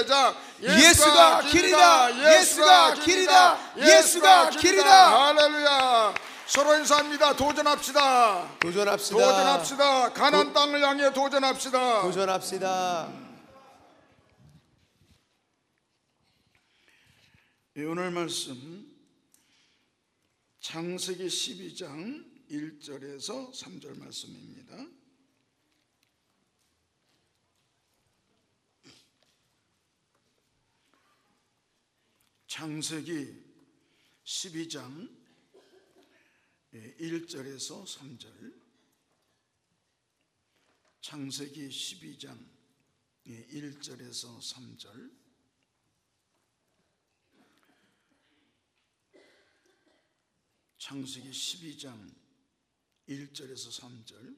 시작. 예수가 길이다. 예수가 길이다. 예수가 길이다. 할렐루야. 서로 인사합니다. 도전합시다. 도전합시다. 도전합시다. 가나안 땅을 향해 도전합시다. 도전합시다. 오늘 말씀 창세기 12장 1절에서 3절 말씀입니다. 창세기 12장 1절에서 3절. 창세기 12장 1절에서 3절. 창세기 12장 1절에서 3절.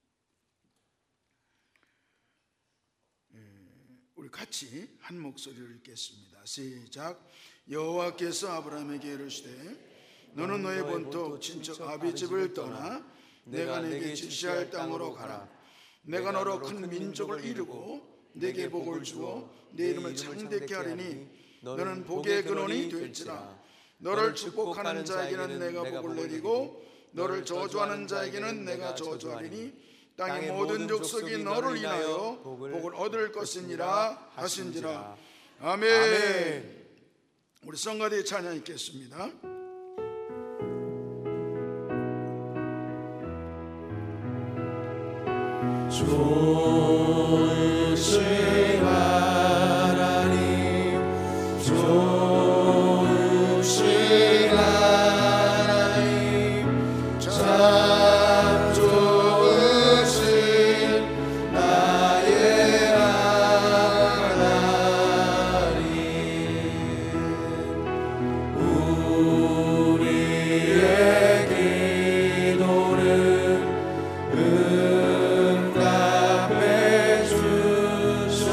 우리 같이 한 목소리를 읽겠습니다. 시작. 여호와께서 아브라함에게 이르시되 너는 너의 본토 친척 아비집을 떠나 내가 내게 지시할 땅으로 가라. 내가 너로 큰 민족을 이루고 내게 복을 주어 내 이름을 창대케 하리니 너는 복의 근원이 될지라. 너를 축복하는 자에게는 내가 복을 내리고 너를 저주하는 자에게는 내가 저주하리니 땅의 모든 족속이 너를 인하여 복을 얻을 것이니라 하신지라. 아멘. 우리 성가대의 찬양 읽겠습니다. 좋으신 하나님, 좋으신 하나님, 참 좋으신 나의 하나님. 우리의 기도를 응답해 주소서.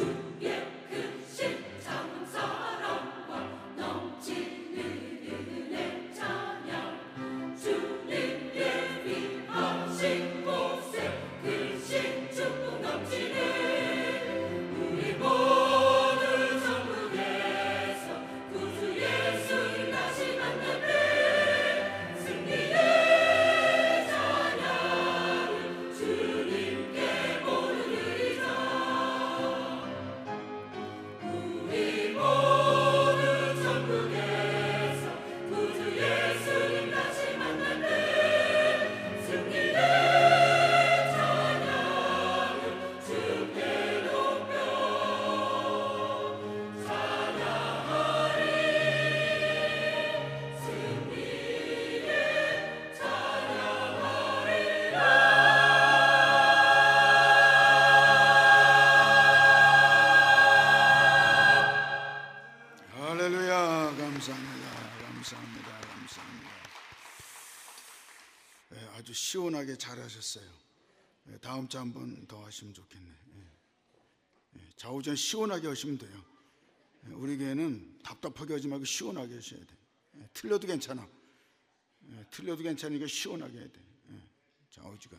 할렐루야. 감사합니다. 감사합니다. 감사합니다. 아주 시원하게 잘하셨어요. 다음 주 한 번 더 하시면 좋겠네. 좌우전 시원하게 하시면 돼요. 우리 교회는 답답하게 하지 말고 시원하게 하셔야 돼. 틀려도 괜찮아. 틀려도 괜찮으니까 시원하게 해야 돼. 좌우지간.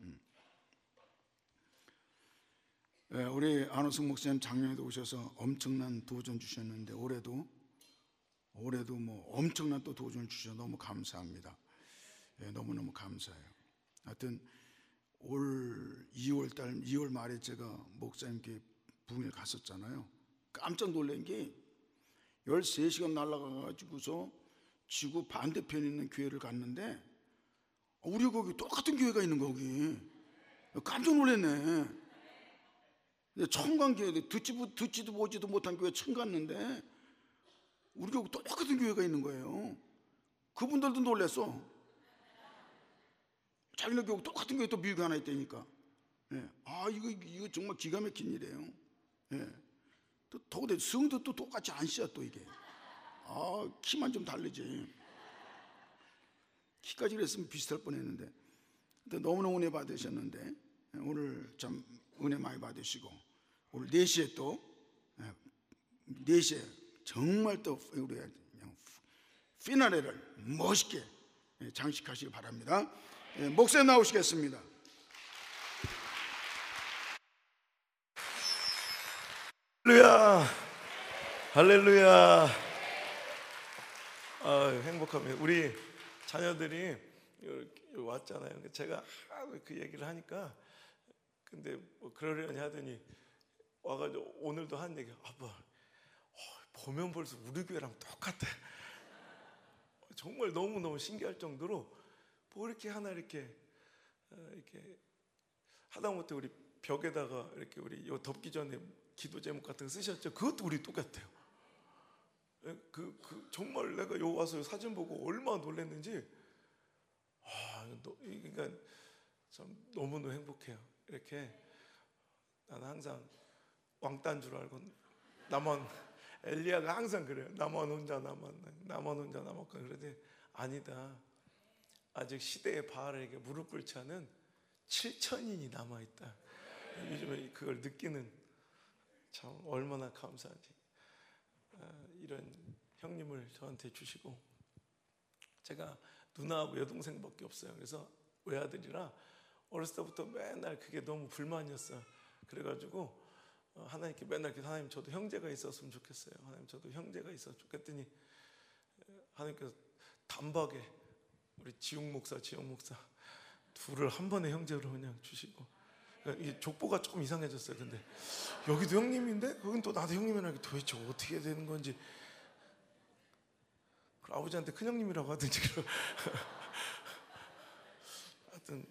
우리 안호승 목사님 작년에도 오셔서 엄청난 도전 주셨는데 올해도 뭐 엄청난 또 도전을 주셔서 너무 감사합니다. 너무너무 감사해요. 하여튼 올 2월 말에 제가 목사님께 부흥회 갔었잖아요. 깜짝 놀란 게 13시간 날아가가지고서 지구 반대편에 있는 교회를 갔는데 우리 거기 똑같은 교회가 있는 거기. 깜짝 놀랐네. 처음 간 교회, 듣지도 보지도 못한 교회 처음 갔는데 우리 교회 똑같은 교회가 있는 거예요. 그분들도 놀랐어. 자기네 교회 똑같은 교회 또 미국에 하나 있다니까. 이거 정말 기가 막힌 일이에요. 또 더군다나 성도 또 똑같이 안 씌어 또 이게. 키만 좀 다르지. 키까지 그랬으면 비슷할 뻔했는데. 너무너무 은혜 받으셨는데 오늘 참 은혜 많이 받으시고 오늘 4시에 또 4시에 정말 또 우리 그냥 피나레를 멋있게 장식하시기 바랍니다. 목사님 나오시겠습니다. 할렐루야, 할렐루야. 행복합니다. 우리 자녀들이 이렇게 왔잖아요. 제가 그 얘기를 하니까 근데 뭐 그러려니 하더니 와가지고 오늘도 한 얘기, 아빠 보면 볼수록 우리 교회랑 똑같아. 정말 너무너무 신기할 정도로 뭐 이렇게 하나 이렇게 하다못해 우리 벽에다가 이렇게 우리 요 덮기 전에 기도 제목 같은 거 쓰셨죠? 그것도 우리 똑같아요. 정말 내가 요 와서 사진 보고 얼마나 놀랐는지. 그러니까 참 너무너무 행복해요. 이렇게 나는 항상 왕따인 줄 알고 나만, 엘리야가 항상 그래요. 나만 혼자 남았고 그러더니 아니다. 아직 시대의 바알에게 무릎 꿇지 않은 7천인이 남아있다. 요즘에 그걸 느끼는, 참 얼마나 감사한지. 이런 형님을 저한테 주시고, 제가 누나하고 여동생밖에 없어요. 그래서 외아들이라 어렸을 때부터 맨날 그게 너무 불만이었어요. 그래가지고 하나님께 맨날 하나님 저도 형제가 있었으면 좋겠어요. 하나님 저도 형제가 있었으면 좋겠더니 하나님께서 단박에 우리 지웅 목사 둘을 한 번에 형제로 그냥 주시고, 그러니까 이 족보가 조금 이상해졌어요. 근데 여기도 형님인데 거긴 또 나도 형님이라는 게 도대체 어떻게 되는 건지. 아버지한테 큰형님이라고 하든지. 하여튼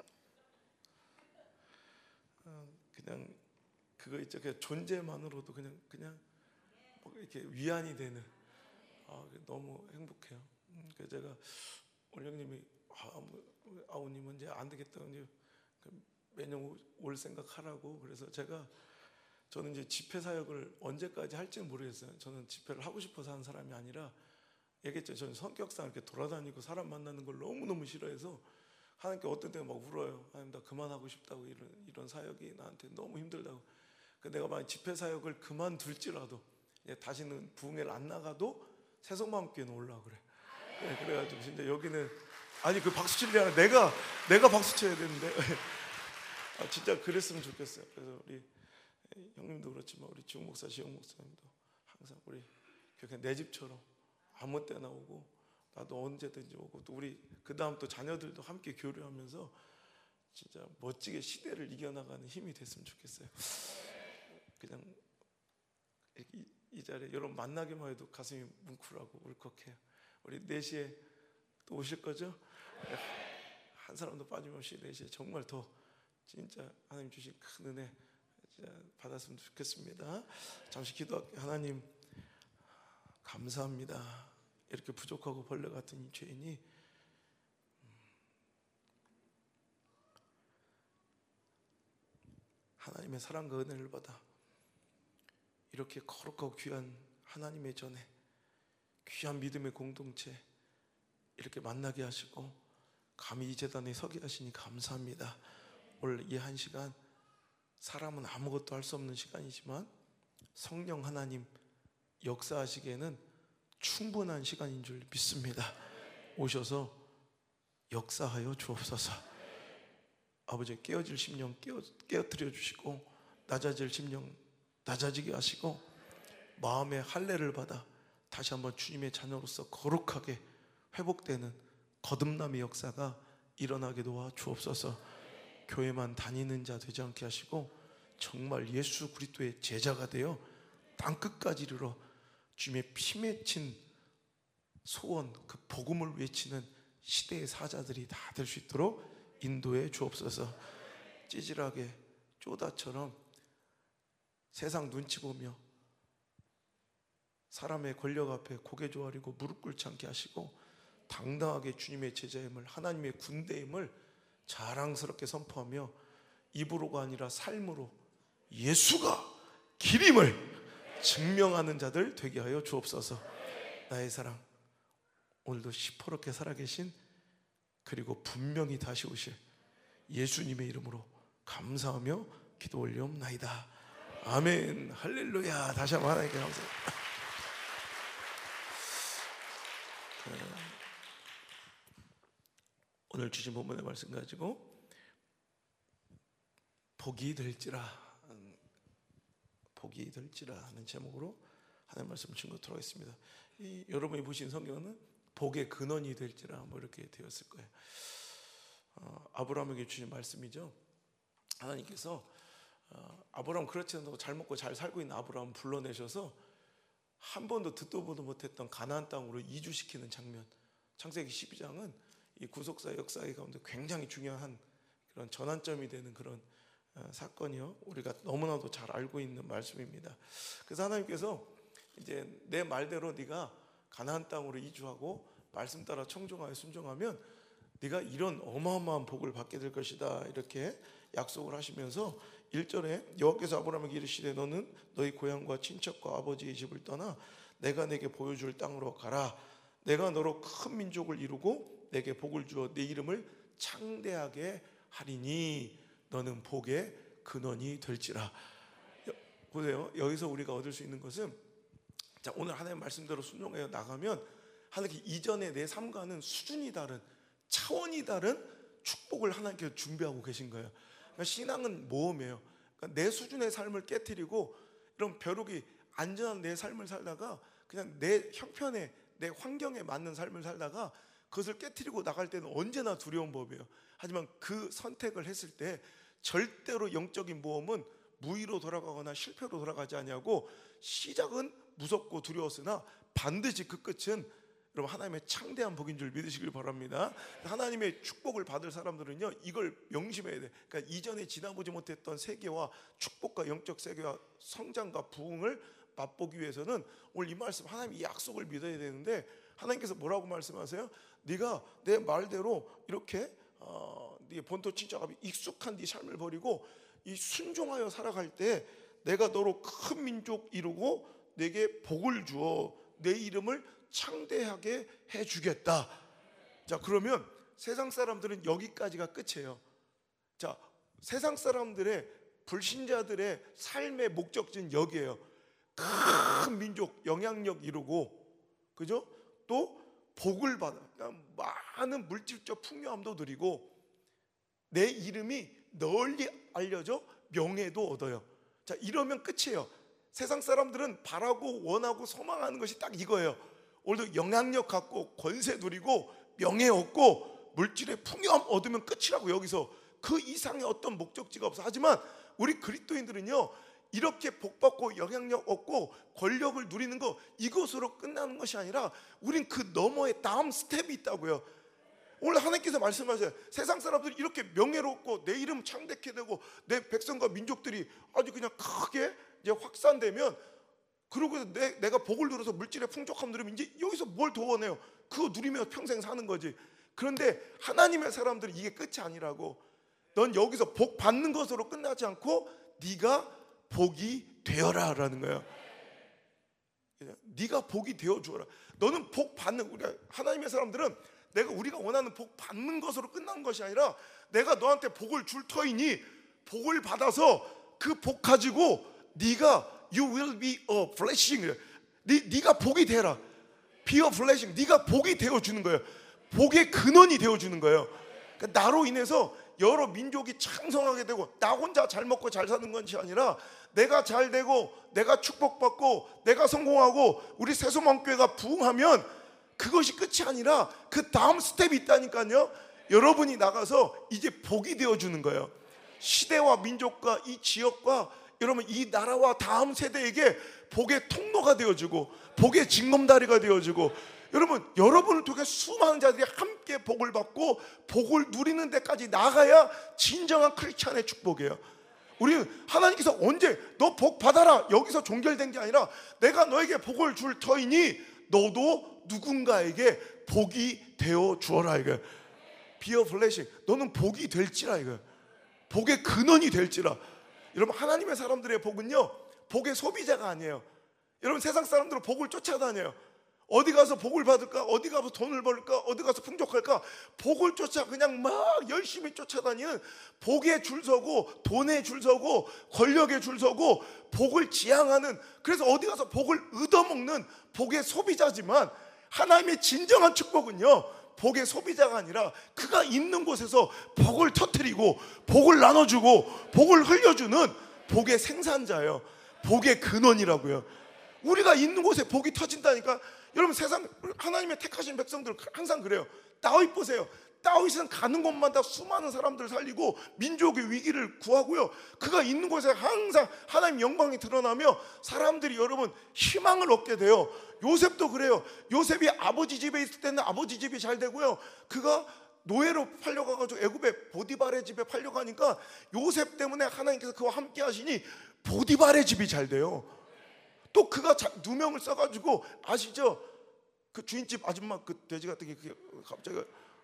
그냥 그거 있죠. 그냥 존재만으로도 그냥 이렇게 위안이 되는. 너무 행복해요. 그래서 제가 오늘 형님이 아우님은 이제 안 되겠다, 이제 매년 올 생각하라고. 그래서 저는 이제 집회 사역을 언제까지 할지는 모르겠어요. 저는 집회를 하고 싶어서 하는 사람이 아니라, 얘기했죠. 저는 성격상 이렇게 돌아다니고 사람 만나는 걸 너무너무 싫어해서 하나님께 어떤 때는 막 울어요. 하나님 나 그만하고 싶다고, 이런 사역이 나한테 너무 힘들다고. 내가 만약 집회 사역을 그만둘지라도 다시는 부흥회를 안 나가도 새성마음교회는 올라 그래. 그래가지고 진짜 여기는 아니 그 박수 칠래 하나 내가 박수 쳐야 되는데 진짜 그랬으면 좋겠어요. 그래서 우리 형님도 그렇지만 우리 지웅 목사, 지영 목사님도 항상 우리 그냥 내 집처럼 아무 때나 오고 나도 언제든지 오고 또 우리 그 다음 또 자녀들도 함께 교류하면서 진짜 멋지게 시대를 이겨나가는 힘이 됐으면 좋겠어요. 그냥 이 자리에 여러분 만나기만 해도 가슴이 뭉클하고 울컥해요. 우리 4시에 또 오실 거죠? 한 사람도 빠짐없이 4시에 정말 더 진짜 하나님 주신 큰 은혜 받았으면 좋겠습니다. 잠시 기도할게요. 하나님 감사합니다. 이렇게 부족하고 벌레 같은 이 죄인이 하나님의 사랑과 은혜를 받아 이렇게 거룩하고 귀한 하나님의 전에 귀한 믿음의 공동체 이렇게 만나게 하시고 감히 이 제단에 서게 하시니 감사합니다. 오늘 이 한 시간 사람은 아무것도 할 수 없는 시간이지만 성령 하나님 역사하시기에는 충분한 시간인 줄 믿습니다. 오셔서 역사하여 주옵소서. 아버지 깨어질 심령 깨어뜨려 주시고 낮아질 심령 낮아지게 하시고 마음의 할례를 받아 다시 한번 주님의 자녀로서 거룩하게 회복되는 거듭남의 역사가 일어나게 도와 주옵소서. 교회만 다니는 자 되지 않게 하시고 정말 예수 그리스도의 제자가 되어 땅끝까지 이르러 주님의 피 맺힌 소원 그 복음을 외치는 시대의 사자들이 다 될 수 있도록 인도해 주옵소서. 찌질하게 쪼다처럼 세상 눈치 보며 사람의 권력 앞에 고개 조아리고 무릎 꿇지 않게 하시고 당당하게 주님의 제자임을 하나님의 군대임을 자랑스럽게 선포하며 입으로가 아니라 삶으로 예수가 길임을 증명하는 자들 되게 하여 주옵소서. 나의 사랑 오늘도 시퍼렇게 살아계신 그리고 분명히 다시 오실 예수님의 이름으로 감사하며 기도 올리옵나이다. 아멘. 할렐루야. 다시 한번 하나님께 감사합니다. 오늘 주신 본문의 말씀 가지고 복이 될지라 하는 제목으로 하나님 말씀을 증거토록 하겠습니다. 여러분이 보신 성경은 복의 근원이 될지라 뭐 이렇게 되었을 거예요. 아브라함에게 주신 말씀이죠. 하나님께서 아브라함 그렇지 않다고 잘 먹고 잘 살고 있는 아브라함 불러내셔서 한 번도 듣도 보도 못했던 가나안 땅으로 이주시키는 장면. 창세기 12장은 이 구속사의 역사의 가운데 굉장히 중요한 그런 전환점이 되는 그런 사건이요. 우리가 너무나도 잘 알고 있는 말씀입니다. 그래서 하나님께서 이제 내 말대로 네가 가나안 땅으로 이주하고 말씀 따라 청종하여 순종하면 네가 이런 어마어마한 복을 받게 될 것이다 이렇게 약속을 하시면서 1절에 여호와께서 아브라함에게 이르시되 너는 너희 고향과 친척과 아버지의 집을 떠나 내가 내게 보여줄 땅으로 가라. 내가 너로 큰 민족을 이루고 내게 복을 주어 내 이름을 창대하게 하리니 너는 복의 근원이 될지라. 보세요. 여기서 우리가 얻을 수 있는 것은 자, 오늘 하나님의 말씀대로 순종해 나가면 하나님께 이전에 내 삶과는 수준이 다른 차원이 다른 축복을 하나님께서 준비하고 계신 거예요. 그러니까 신앙은 모험이에요. 그러니까 내 수준의 삶을 깨트리고 이런 벼룩이 안전한 내 삶을 살다가 그냥 내 형편에 내 환경에 맞는 삶을 살다가 그것을 깨트리고 나갈 때는 언제나 두려운 법이에요. 하지만 그 선택을 했을 때 절대로 영적인 모험은 무의로 돌아가거나 실패로 돌아가지 아니하고 시작은 무섭고 두려웠으나 반드시 그 끝은 여러분 하나님의 창대한 복인 줄 믿으시길 바랍니다. 하나님의 축복을 받을 사람들은요 이걸 명심해야 돼. 그러니까 이전에 지나보지 못했던 세계와 축복과 영적 세계와 성장과 부흥을 맛보기 위해서는 오늘 이 말씀 하나님 이 약속을 믿어야 되는데 하나님께서 뭐라고 말씀하세요? 네가 내 말대로 이렇게 네 본토 친척 앞에 익숙한 네 삶을 버리고 이 순종하여 살아갈 때 내가 너로 큰 민족 이루고 내게 복을 주어 내 이름을 창대하게 해주겠다. 자, 그러면 세상 사람들은 여기까지가 끝이에요. 자, 세상 사람들의 불신자들의 삶의 목적지는 여기에요. 큰 민족 영향력 이루고, 그죠? 또 복을 받아, 많은 물질적 풍요함도 누리고, 내 이름이 널리 알려져 명예도 얻어요. 자, 이러면 끝이에요. 세상 사람들은 바라고 원하고 소망하는 것이 딱 이거예요. 오늘도 영향력 갖고 권세 누리고 명예 얻고 물질의 풍요함 얻으면 끝이라고. 여기서 그 이상의 어떤 목적지가 없어. 하지만 우리 그리스도인들은요, 이렇게 복받고 영향력 얻고 권력을 누리는 거, 이것으로 끝나는 것이 아니라 우린 그 너머에 다음 스텝이 있다고요. 오늘 하나님께서 말씀하세요. 세상 사람들이 이렇게 명예롭고 내 이름 창대케 되고 내 백성과 민족들이 아주 그냥 크게 이제 확산되면, 그러고 내가 복을 누려서 물질의 풍족함 누리면 이제 여기서 뭘 더 원해요? 그거 누리며 평생 사는 거지. 그런데 하나님의 사람들은 이게 끝이 아니라고. 넌 여기서 복 받는 것으로 끝나지 않고 네가 복이 되어라 라는 거예요. 네가 복이 되어 주어라. 너는 복 받는, 우리 하나님의 사람들은 우리가 원하는 복 받는 것으로 끝난 것이 아니라, 내가 너한테 복을 줄 터이니 복을 받아서 그 복 가지고 네가 you will be a blessing. 네가 복이 되라. be a blessing. 네가 복이 되어 주는 거예요. 복의 근원이 되어 주는 거예요. 그러니까 나로 인해서 여러 민족이 창성하게 되고, 나 혼자 잘 먹고 잘 사는 것이 아니라 내가 잘 되고 내가 축복받고 내가 성공하고 우리 새소망교회가 부흥하면 그것이 끝이 아니라 그 다음 스텝이 있다니까요. 여러분이 나가서 이제 복이 되어주는 거예요. 시대와 민족과 이 지역과 여러분 이 나라와 다음 세대에게 복의 통로가 되어주고 복의 징검다리가 되어주고, 여러분을 통해 수많은 자들이 함께 복을 받고 복을 누리는 데까지 나가야 진정한 크리스찬의 축복이에요. 우리는 하나님께서 언제 너 복 받아라 여기서 종결된 게 아니라, 내가 너에게 복을 줄 터이니 너도 누군가에게 복이 되어 주어라 이거. Be a blessing. 너는 복이 될지라 이거. 복의 근원이 될지라. 여러분, 하나님의 사람들의 복은요, 복의 소비자가 아니에요. 여러분, 세상 사람들은 복을 쫓아다녀요. 어디 가서 복을 받을까? 어디 가서 돈을 벌까? 어디 가서 풍족할까? 복을 쫓아 그냥 막 열심히 쫓아다니는, 복에 줄 서고 돈에 줄 서고 권력에 줄 서고 복을 지향하는, 그래서 어디 가서 복을 얻어먹는 복의 소비자지만, 하나님의 진정한 축복은요, 복의 소비자가 아니라 그가 있는 곳에서 복을 터뜨리고 복을 나눠주고 복을 흘려주는 복의 생산자예요. 복의 근원이라고요. 우리가 있는 곳에 복이 터진다니까. 여러분, 세상 하나님의 택하신 백성들 항상 그래요. 다윗 보세요. 다윗은 가는 곳마다 수많은 사람들을 살리고 민족의 위기를 구하고요, 그가 있는 곳에 항상 하나님 영광이 드러나며 사람들이 여러분 희망을 얻게 돼요. 요셉도 그래요. 요셉이 아버지 집에 있을 때는 아버지 집이 잘 되고요, 그가 노예로 팔려가가지고 애굽의 보디발의 집에 팔려가니까 요셉 때문에 하나님께서 그와 함께 하시니 보디발의 집이 잘 돼요. 또 그가 누명을 써가지고, 아시죠? 그 주인집 아줌마 그 돼지 같은 게 그게 갑자기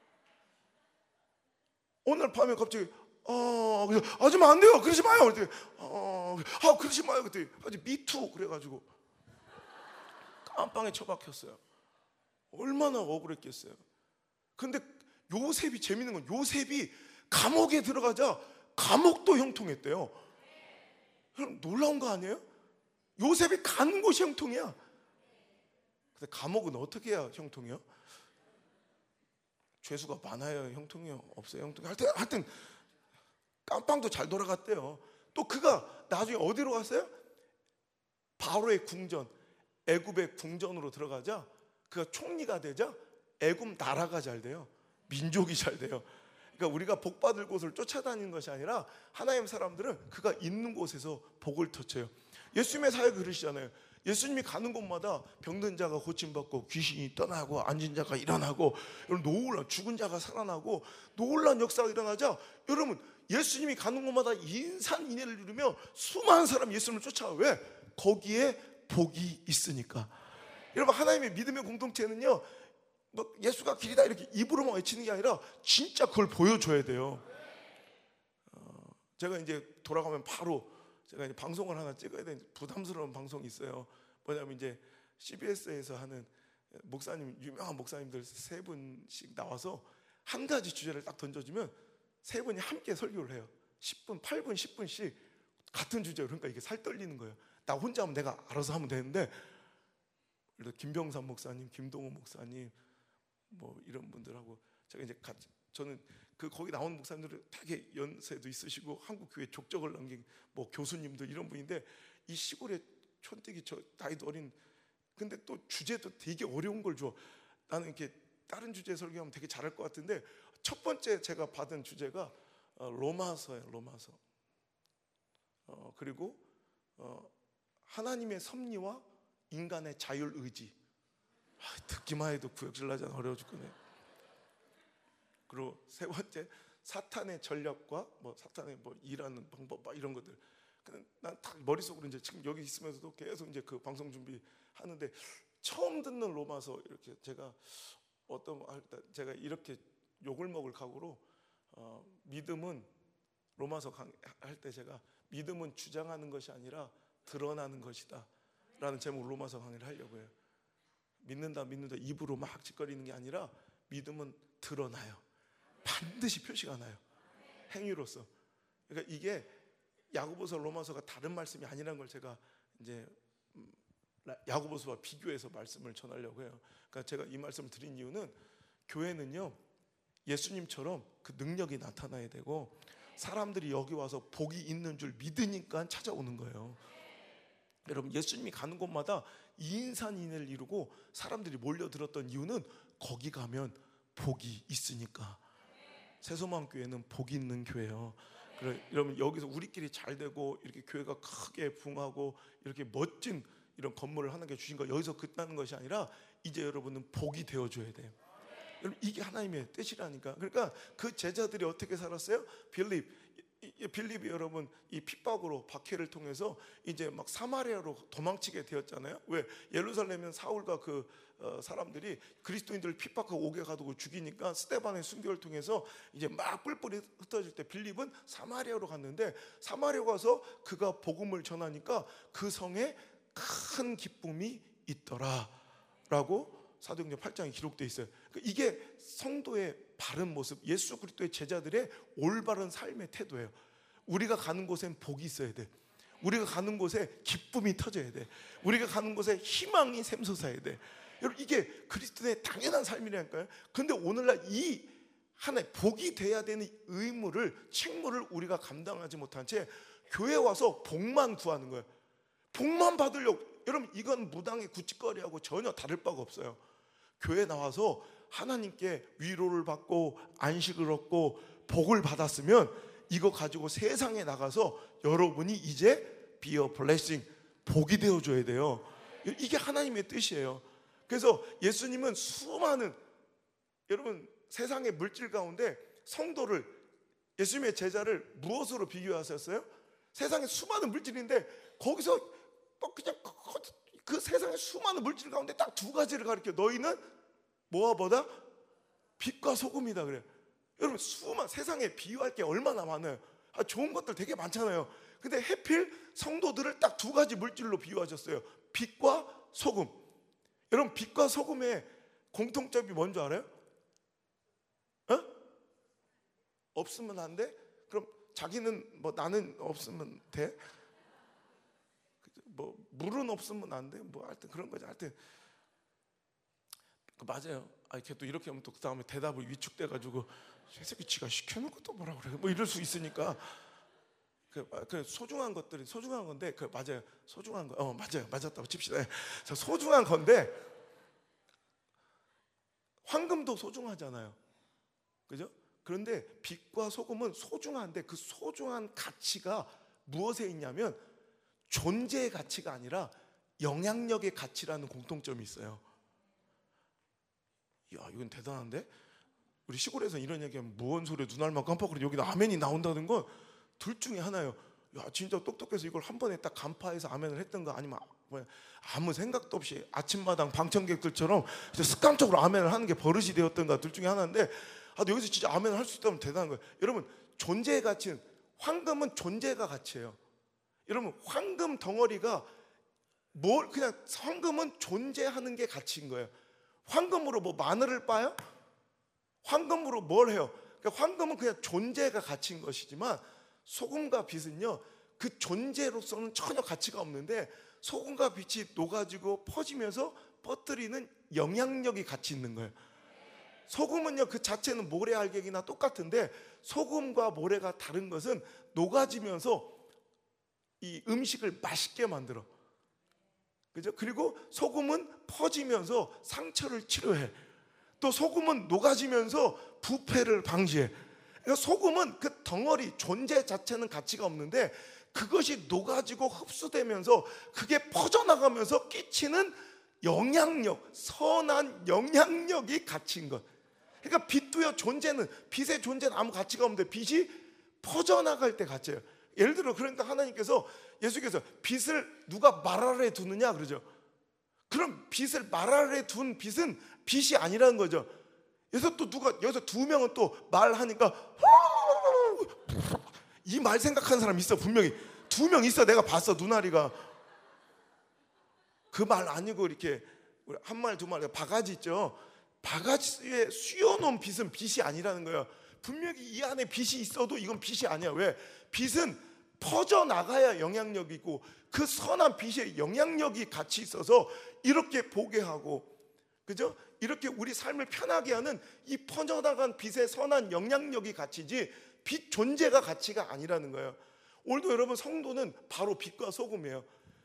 오늘 밤에 갑자기 아줌마 안 돼요, 그러지 마요. 그랬더니 그러지 마요. 그랬더니 아주 미투 그래가지고 깜빵에 처박혔어요. 얼마나 억울했겠어요. 근데 요셉이, 재밌는 건 요셉이 감옥에 들어가자 감옥도 형통했대요. 여러분, 놀라운 거 아니에요? 요셉이 가는 곳이 형통이야. 근데 감옥은 어떻게 해야 형통이요? 죄수가 많아요? 형통이요? 없어요? 형통이? 하여튼 깜빵도 잘 돌아갔대요. 또 그가 나중에 어디로 갔어요? 바로의 궁전, 애굽의 궁전으로 들어가자 그가 총리가 되자 애굽 나라가 잘 돼요. 민족이 잘 돼요. 그러니까 우리가 복 받을 곳을 쫓아다니는 것이 아니라, 하나님 사람들은 그가 있는 곳에서 복을 터쳐요. 예수님의 사역이 그러시잖아요. 예수님이 가는 곳마다 병든 자가 고침받고 귀신이 떠나고 앉은 자가 일어나고, 놀란 죽은 자가 살아나고 놀란 역사가 일어나자, 여러분 예수님이 가는 곳마다 인산인해를 누리며 수많은 사람이 예수님을 쫓아와요. 왜? 거기에 복이 있으니까. 여러분, 하나님의 믿음의 공동체는요, 뭐 예수가 길이다 이렇게 입으로만 외치는 게 아니라 진짜 그걸 보여줘야 돼요. 제가 이제 돌아가면 바로 제가 이제 방송을 하나 찍어야 되는 부담스러운 방송이 있어요. 뭐냐면 이제 CBS에서 하는 목사님, 유명한 목사님들 3분씩 나와서 한 가지 주제를 딱 던져주면 3분이 함께 설교를 해요. 10분, 8분, 10분씩 같은 주제. 그러니까 이게 살 떨리는 거예요. 나 혼자 하면 내가 알아서 하면 되는데, 김병삼 목사님, 김동호 목사님 뭐 이런 분들하고 제가 이제 같이, 저는 거기 나온 목사님들은 되게 연세도 있으시고 한국 교회 족적을 남긴 뭐 교수님들 이런 분인데, 이 시골에 촌뜨기 저 나이도 어린, 근데 또 주제도 되게 어려운 걸 줘. 나는 이렇게 다른 주제 설교하면 되게 잘할 것 같은데, 첫 번째 제가 받은 주제가 로마서예요. 로마서. 그리고 하나님의 섭리와 인간의 자율 의지. 듣기만 해도 구역질 나잖아. 어려워 죽겠네. 그리고 세 번째, 사탄의 전략과 뭐 사탄의 뭐 일하는 방법 막 이런 것들. 근데 난 다 머릿속으로 이제 지금 여기 있으면서도 계속 이제 그 방송 준비 하는데, 처음 듣는 로마서, 이렇게 제가 제가 이렇게 욕을 먹을 각오로 믿음은, 로마서 할 때 제가 믿음은 주장하는 것이 아니라 드러나는 것이다 라는 제목으로 로마서 강의를 하려고 해요. 믿는다 입으로 막 짓거리는 게 아니라 믿음은 드러나요. 반드시 표시가 나요. 행위로서. 그러니까 이게 야고보서 로마서가 다른 말씀이 아니라는 걸 제가 이제 야고보서와 비교해서 말씀을 전하려고 해요. 그러니까 제가 이 말씀을 드린 이유는, 교회는요 예수님처럼 그 능력이 나타나야 되고, 사람들이 여기 와서 복이 있는 줄 믿으니까 찾아오는 거예요. 여러분, 예수님이 가는 곳마다 2인산인을 이루고 사람들이 몰려들었던 이유는 거기 가면 복이 있으니까. 새소망교회는 복이 있는 교회예요. 그래, 여러분, 여기서 우리끼리 잘 되고 이렇게 교회가 크게 부흥하고 이렇게 멋진 이런 건물을 하나님께 주신 거 여기서 끝나는 것이 아니라, 이제 여러분은 복이 되어줘야 돼요. 여러분, 이게 하나님의 뜻이라니까. 그러니까 그 제자들이 어떻게 살았어요? 빌립이 여러분 이 핍박으로, 박해를 통해서 이제 막 사마리아로 도망치게 되었잖아요. 왜? 예루살렘은 사울과 그 사람들이 그리스도인들을 핍박하고 오게 가두고 죽이니까 스데반의 순교를 통해서 이제 막 뿔뿔이 흩어질 때 빌립은 사마리아로 갔는데, 사마리아 가서 그가 복음을 전하니까 그 성에 큰 기쁨이 있더라라고 사도행전 8장에 기록되어 있어요. 이게 성도의 바른 모습, 예수 그리스도의 제자들의 올바른 삶의 태도예요. 우리가 가는 곳엔 복이 있어야 돼. 우리가 가는 곳에 기쁨이 터져야 돼. 우리가 가는 곳에 희망이 샘솟아야 돼. 여러분, 이게 그리스도의 당연한 삶이라니까요. 근데 오늘날 이 하나의 복이 돼야 되는 책무를 우리가 감당하지 못한 채 교회 와서 복만 구하는 거예요. 복만 받으려고. 여러분, 이건 무당의 구찌거리하고 전혀 다를 바가 없어요. 교회 나와서 하나님께 위로를 받고 안식을 얻고 복을 받았으면, 이거 가지고 세상에 나가서 여러분이 이제 be a blessing, 복이 되어줘야 돼요. 이게 하나님의 뜻이에요. 그래서 예수님은 수많은, 여러분, 세상의 물질 가운데 성도를, 예수님의 제자를 무엇으로 비교하셨어요? 세상에 수많은 물질인데 거기서 또 그냥 그 세상의 수많은 물질 가운데 딱 두 가지를 가르쳐. 너희는 뭐와 뭐다? 빛과 소금이다 그래요. 여러분, 세상에 비유할 게 얼마나 많아요. 좋은 것들 되게 많잖아요. 근데 해필 성도들을 딱 두 가지 물질로 비유하셨어요. 빛과 소금. 여러분, 빛과 소금의 공통점이 뭔지 알아요? 없으면 안 돼? 그럼 자기는 뭐 나는 없으면 돼? 뭐 물은 없으면 안 돼? 뭐 하여튼 그런 거지. 하여튼 맞아요. 걔 또 이렇게 하면 또 그 다음에 대답을 위축돼가지고 이 새끼 지가 시켜놓고 또 뭐라 그래? 뭐 이럴 수 있으니까. 그 소중한 것들이 소중한 건데, 맞아요. 소중한 거. 맞아요. 맞았다고 칩시다. 자, 소중한 건데, 황금도 소중하잖아요. 그죠? 그런데 빛과 소금은 소중한데, 그 소중한 가치가 무엇에 있냐면 존재의 가치가 아니라 영향력의 가치라는 공통점이 있어요. 야, 이건 대단한데? 우리 시골에서 이런 얘기하면 무언 소리에 눈알만 깜빡거리고 여기다 아멘이 나온다는 건 둘 중에 하나예요. 야, 진짜 똑똑해서 이걸 한 번에 딱 간파해서 아멘을 했던가, 아니면 아무 생각도 없이 아침마당 방청객들처럼 습관적으로 아멘을 하는 게 버릇이 되었던가, 둘 중에 하나인데, 여기서 진짜 아멘을 할 수 있다면 대단한 거예요. 여러분, 존재의 가치는, 황금은 존재가 가치예요. 여러분, 황금 덩어리가 그냥 황금은 존재하는 게 가치인 거예요. 황금으로 뭐 마늘을 빻아요? 황금으로 뭘 해요? 그러니까 황금은 그냥 존재가 가치인 것이지만, 소금과 빛은요, 그 존재로서는 전혀 가치가 없는데 소금과 빛이 녹아지고 퍼지면서 퍼뜨리는 영향력이 같이 있는 거예요. 소금은요, 그 자체는 모래 알갱이나 똑같은데 소금과 모래가 다른 것은 녹아지면서 이 음식을 맛있게 만들어. 그죠? 그리고 소금은 퍼지면서 상처를 치료해. 또 소금은 녹아지면서 부패를 방지해. 그러니까 소금은 그 덩어리 존재 자체는 가치가 없는데 그것이 녹아지고 흡수되면서 그게 퍼져나가면서 끼치는 영향력, 선한 영향력이 가치인 것. 그러니까 빛도요, 존재는, 빛의 존재는 아무 가치가 없는데 빛이 퍼져나갈 때 가치예요. 예를 들어, 그러니까 하나님께서, 예수께서 빛을 누가 말 아래 두느냐 그러죠. 그럼 빛을 말 아래 둔 빛은 빛이 아니라는 거죠. 여기서 또 누가, 여기서 두 명은 또 말하니까 이 말 생각하는 사람 있어. 분명히 두 명 있어. 내가 봤어. 눈아리가. 그 말 아니고 이렇게 한 말 두 말, 바가지 있죠. 바가지에 씌워놓은 빛은 빛이 아니라는 거예요. 분명히 이 안에 빛이 있어도 이건 빛이 아니야. 왜? 빛은 퍼져나가야 영향력이 있고 그 선한 빛의 영향력이 같이 있어서 이렇게 보게 하고, 그죠? 이렇게 우리 삶을 편하게 하는 이 퍼져나간 빛의 선한 영향력이 가치지 빛 존재가 가치가 아니라는 거예요. 오늘도 여러분, 성도는 바로 빛과 소금이에요.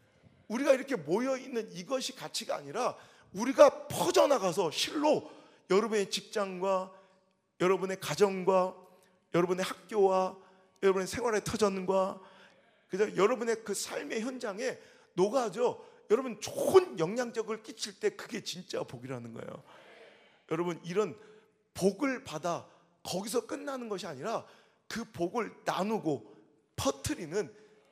우리가 이렇게 모여있는 이것이 가치가 아니라 우리가 퍼져나가서 실로 여러분의 직장과 여러분의 가정과 여러분의 학교와 여러분의 생활의 터전과, 그죠? 여러분의 그 삶의 현장에 녹아져 여러분 좋은 영향력을 끼칠 때 그게 진짜 복이라는 거예요. 여러분, 이런 복을 받아 거기서 끝나는 것이 아니라 그 복을 나누고 퍼뜨리는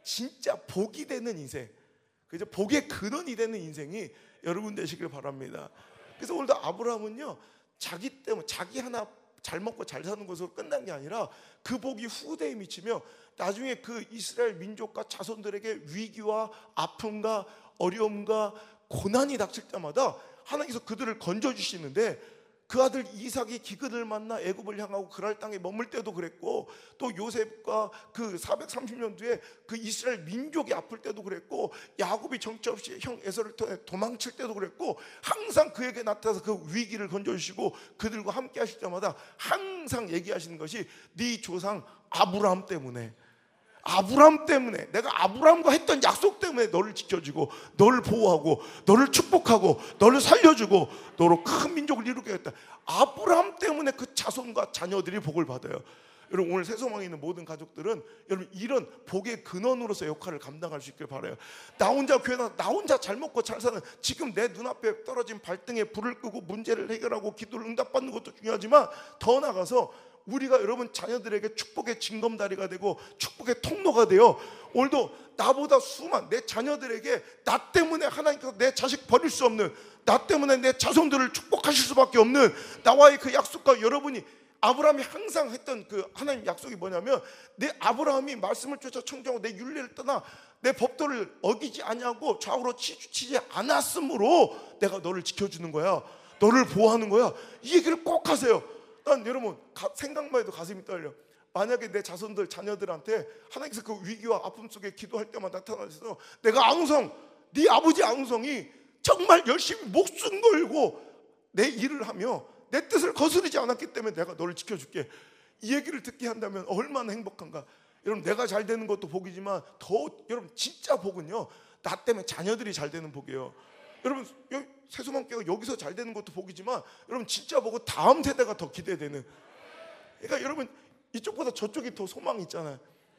진짜 복이 되는 인생, 그죠? 복의 근원이 되는 인생이 여러분 되시길 바랍니다. 그래서 오늘도 아브라함은요, 자기 때문에, 자기 하나 잘 먹고 잘 사는 것으로 끝난 게 아니라 그 복이 후대에 미치며 나중에 그 이스라엘 민족과 자손들에게 위기와 아픔과 어려움과 고난이 닥칠 때마다 하나님께서 그들을 건져주시는데, 그 아들 이삭이 기근을 만나 애굽을 향하고 그랄 땅에 머물 때도 그랬고, 또 요셉과 그 430년 뒤에 그 이스라엘 민족이 아플 때도 그랬고, 야곱이 정처 없이 형 에서를 통해 도망칠 때도 그랬고, 항상 그에게 나타나서 그 위기를 건져주시고 그들과 함께 하실 때마다 항상 얘기하시는 것이 네 조상 아브라함 때문에, 아브라함 때문에, 내가 아브라함과 했던 약속 때문에 너를 지켜주고 너를 보호하고 너를 축복하고 너를 살려주고 너로 큰 민족을 이루겠다. 아브라함 때문에 그 자손과 자녀들이 복을 받아요. 여러분, 오늘 새소망에 있는 모든 가족들은 여러분 이런 복의 근원으로서 역할을 감당할 수 있길 바라요. 나 혼자 교회 나 혼자 잘 먹고 잘 사는, 지금 내 눈앞에 떨어진 발등에 불을 끄고 문제를 해결하고 기도를 응답받는 것도 중요하지만 더 나아가서 우리가 여러분 자녀들에게 축복의 징검다리가 되고 축복의 통로가 되어, 오늘도 나보다 수많은 내 자녀들에게 나 때문에 하나님께서 내 자식 버릴 수 없는, 나 때문에 내 자손들을 축복하실 수밖에 없는 나와의 그 약속과, 여러분이 아브라함이 항상 했던 그 하나님 약속이 뭐냐면, 내 아브라함이 말씀을 쫓아 청정하고 내 윤례를 떠나 내 법도를 어기지 아니하고 좌우로 치지 않았으므로 내가 너를 지켜주는 거야, 너를 보호하는 거야. 이 얘기를 꼭 하세요. 난 여러분 생각만 해도 가슴이 떨려. 만약에 내 자손들 자녀들한테 하나님께서 그 위기와 아픔 속에 기도할 때만 나타나셔서, 내가 앙송, 네 아버지 앙송이 정말 열심히 목숨 걸고 내 일을 하며 내 뜻을 거스르지 않았기 때문에 내가 너를 지켜줄게, 이 얘기를 듣게 한다면 얼마나 행복한가. 여러분, 내가 잘 되는 것도 복이지만 더 여러분 진짜 복은요, 나 때문에 자녀들이 잘 되는 복이에요. 여러분, 새소망교회가 여기서 잘 되는 것도 복이지만 여러분 진짜 복은 다음 세대가 더 기대되는. 그러니까 여러분, 이쪽보다 저쪽이 더 소망이 있잖아요.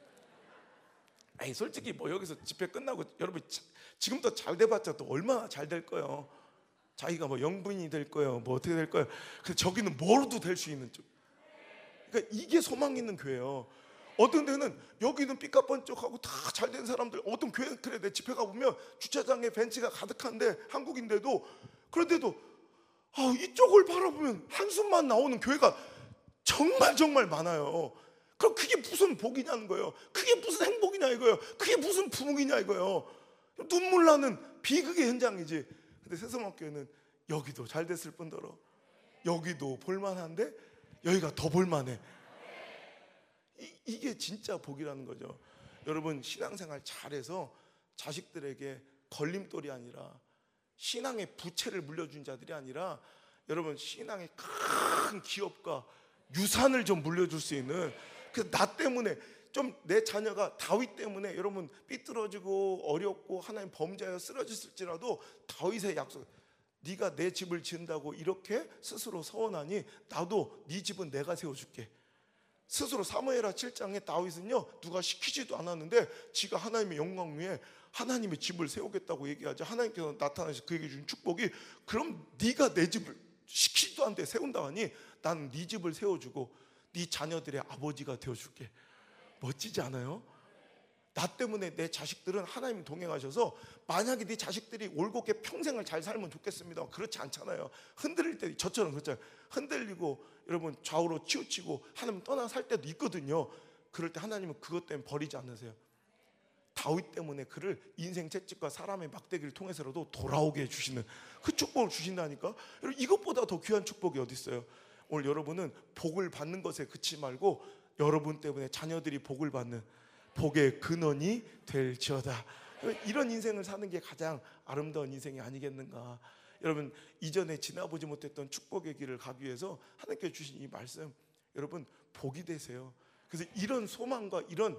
아니, 솔직히 뭐 여기서 집회 끝나고 여러분 지금부터 잘 돼봤자 또 얼마나 잘 될 거예요. 자기가 뭐 영분이 될 거예요, 뭐 어떻게 될 거예요. 근데 저기는 뭐로도 될 수 있는 쪽. 그러니까 이게 소망 있는 교회예요. 어떤 데는 여기는 삐까뻔쩍하고 다 잘된 사람들, 어떤 교회, 그래 내 집회 가보면 주차장에 벤치가 가득한데 한국인데도, 그런데도 이쪽을 바라보면 한숨만 나오는 교회가 정말 정말 많아요. 그럼 그게 무슨 복이냐는 거예요. 그게 무슨 행복이냐 이거예요. 그게 무슨 부흥이냐 이거예요. 눈물 나는 비극의 현장이지. 근데 새소망교회는 여기도 잘 됐을 뿐더러 여기도 볼만한데 여기가 더 볼만해. 이게 진짜 복이라는 거죠. 여러분 신앙생활 잘해서 자식들에게 걸림돌이 아니라 신앙의 부채를 물려준 자들이 아니라 여러분 신앙의 큰 기업과 유산을 좀 물려줄 수 있는, 그래서 나 때문에 좀 내 자녀가 다윗 때문에 여러분 삐뚤어지고 어렵고 하나님 범죄하여 쓰러졌을지라도 다윗의 약속, 네가 내 집을 지은다고 이렇게 스스로 서원하니 나도 네 집은 내가 세워줄게. 스스로 사무엘하 7장에 다윗은요 누가 시키지도 않았는데 지가 하나님의 영광 위에 하나님의 집을 세우겠다고 얘기하자 하나님께서 나타나셔서 그에게 준 축복이, 그럼 네가 내 집을 시키지도 않는데 세운다 하니 나는 네 집을 세워주고 네 자녀들의 아버지가 되어줄게. 멋지지 않아요? 나 때문에 내 자식들은 하나님 동행하셔서, 만약에 네 자식들이 올곧게 평생을 잘 살면 좋겠습니다. 그렇지 않잖아요. 흔들릴 때 저처럼 그렇잖아요. 흔들리고 여러분 좌우로 치우치고 하나님 떠나 살 때도 있거든요. 그럴 때 하나님은 그것 때문에 버리지 않으세요. 다윗 때문에 그를 인생 채찍과 사람의 막대기를 통해서라도 돌아오게 해주시는 그 축복을 주신다니까. 여러분 이것보다 더 귀한 축복이 어디 있어요? 오늘 여러분은 복을 받는 것에 그치지 말고 여러분 때문에 자녀들이 복을 받는 복의 근원이 될지어다. 이런 인생을 사는 게 가장 아름다운 인생이 아니겠는가. 여러분 이전에 지나보지 못했던 축복의 길을 가기 위해서 하나님께 주신 이 말씀, 여러분 복이 되세요. 그래서 이런 소망과 이런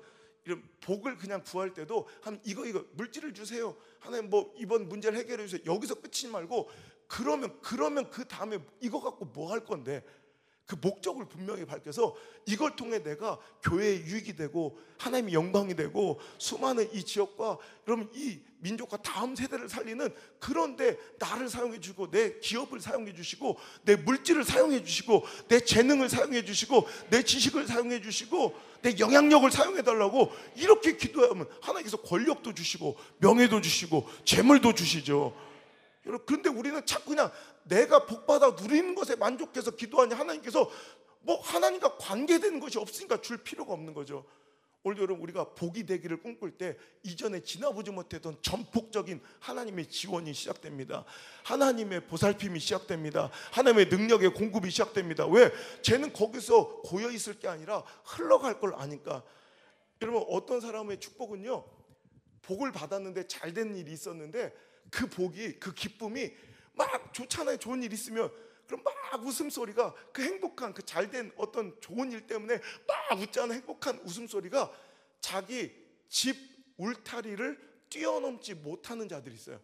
복을 그냥 구할 때도 하나님 이거 물질을 주세요, 하나님 뭐 이번 문제를 해결해 주세요, 여기서 끝이지 말고 그러면 그 다음에 이거 갖고 뭐 할 건데, 그 목적을 분명히 밝혀서 이걸 통해 내가 교회의 유익이 되고 하나님의 영광이 되고 수많은 이 지역과 여러분 이 민족과 다음 세대를 살리는, 그런데 나를 사용해 주시고 내 기업을 사용해 주시고 내 물질을 사용해 주시고 내 재능을 사용해 주시고 내 지식을 사용해 주시고 내 영향력을 사용해 달라고 이렇게 기도하면 하나님께서 권력도 주시고 명예도 주시고 재물도 주시죠. 여러분 그런데 우리는 자꾸 그냥 내가 복받아 누리는 것에 만족해서 기도하니 하나님께서 뭐 하나님과 관계되는 것이 없으니까 줄 필요가 없는 거죠. 오늘 여러분 우리가 복이 되기를 꿈꿀 때 이전에 지나보지 못했던 전폭적인 하나님의 지원이 시작됩니다. 하나님의 보살핌이 시작됩니다. 하나님의 능력의 공급이 시작됩니다. 왜? 쟤는 거기서 고여있을 게 아니라 흘러갈 걸 아니까. 여러분 어떤 사람의 축복은요, 복을 받았는데 잘 된 일이 있었는데 그 복이, 그 기쁨이 막 좋잖아요. 좋은 일 있으면 그럼 막 웃음소리가, 그 행복한 그 잘된 어떤 좋은 일 때문에 막 웃자는 행복한 웃음소리가 자기 집 울타리를 뛰어넘지 못하는 자들이 있어요.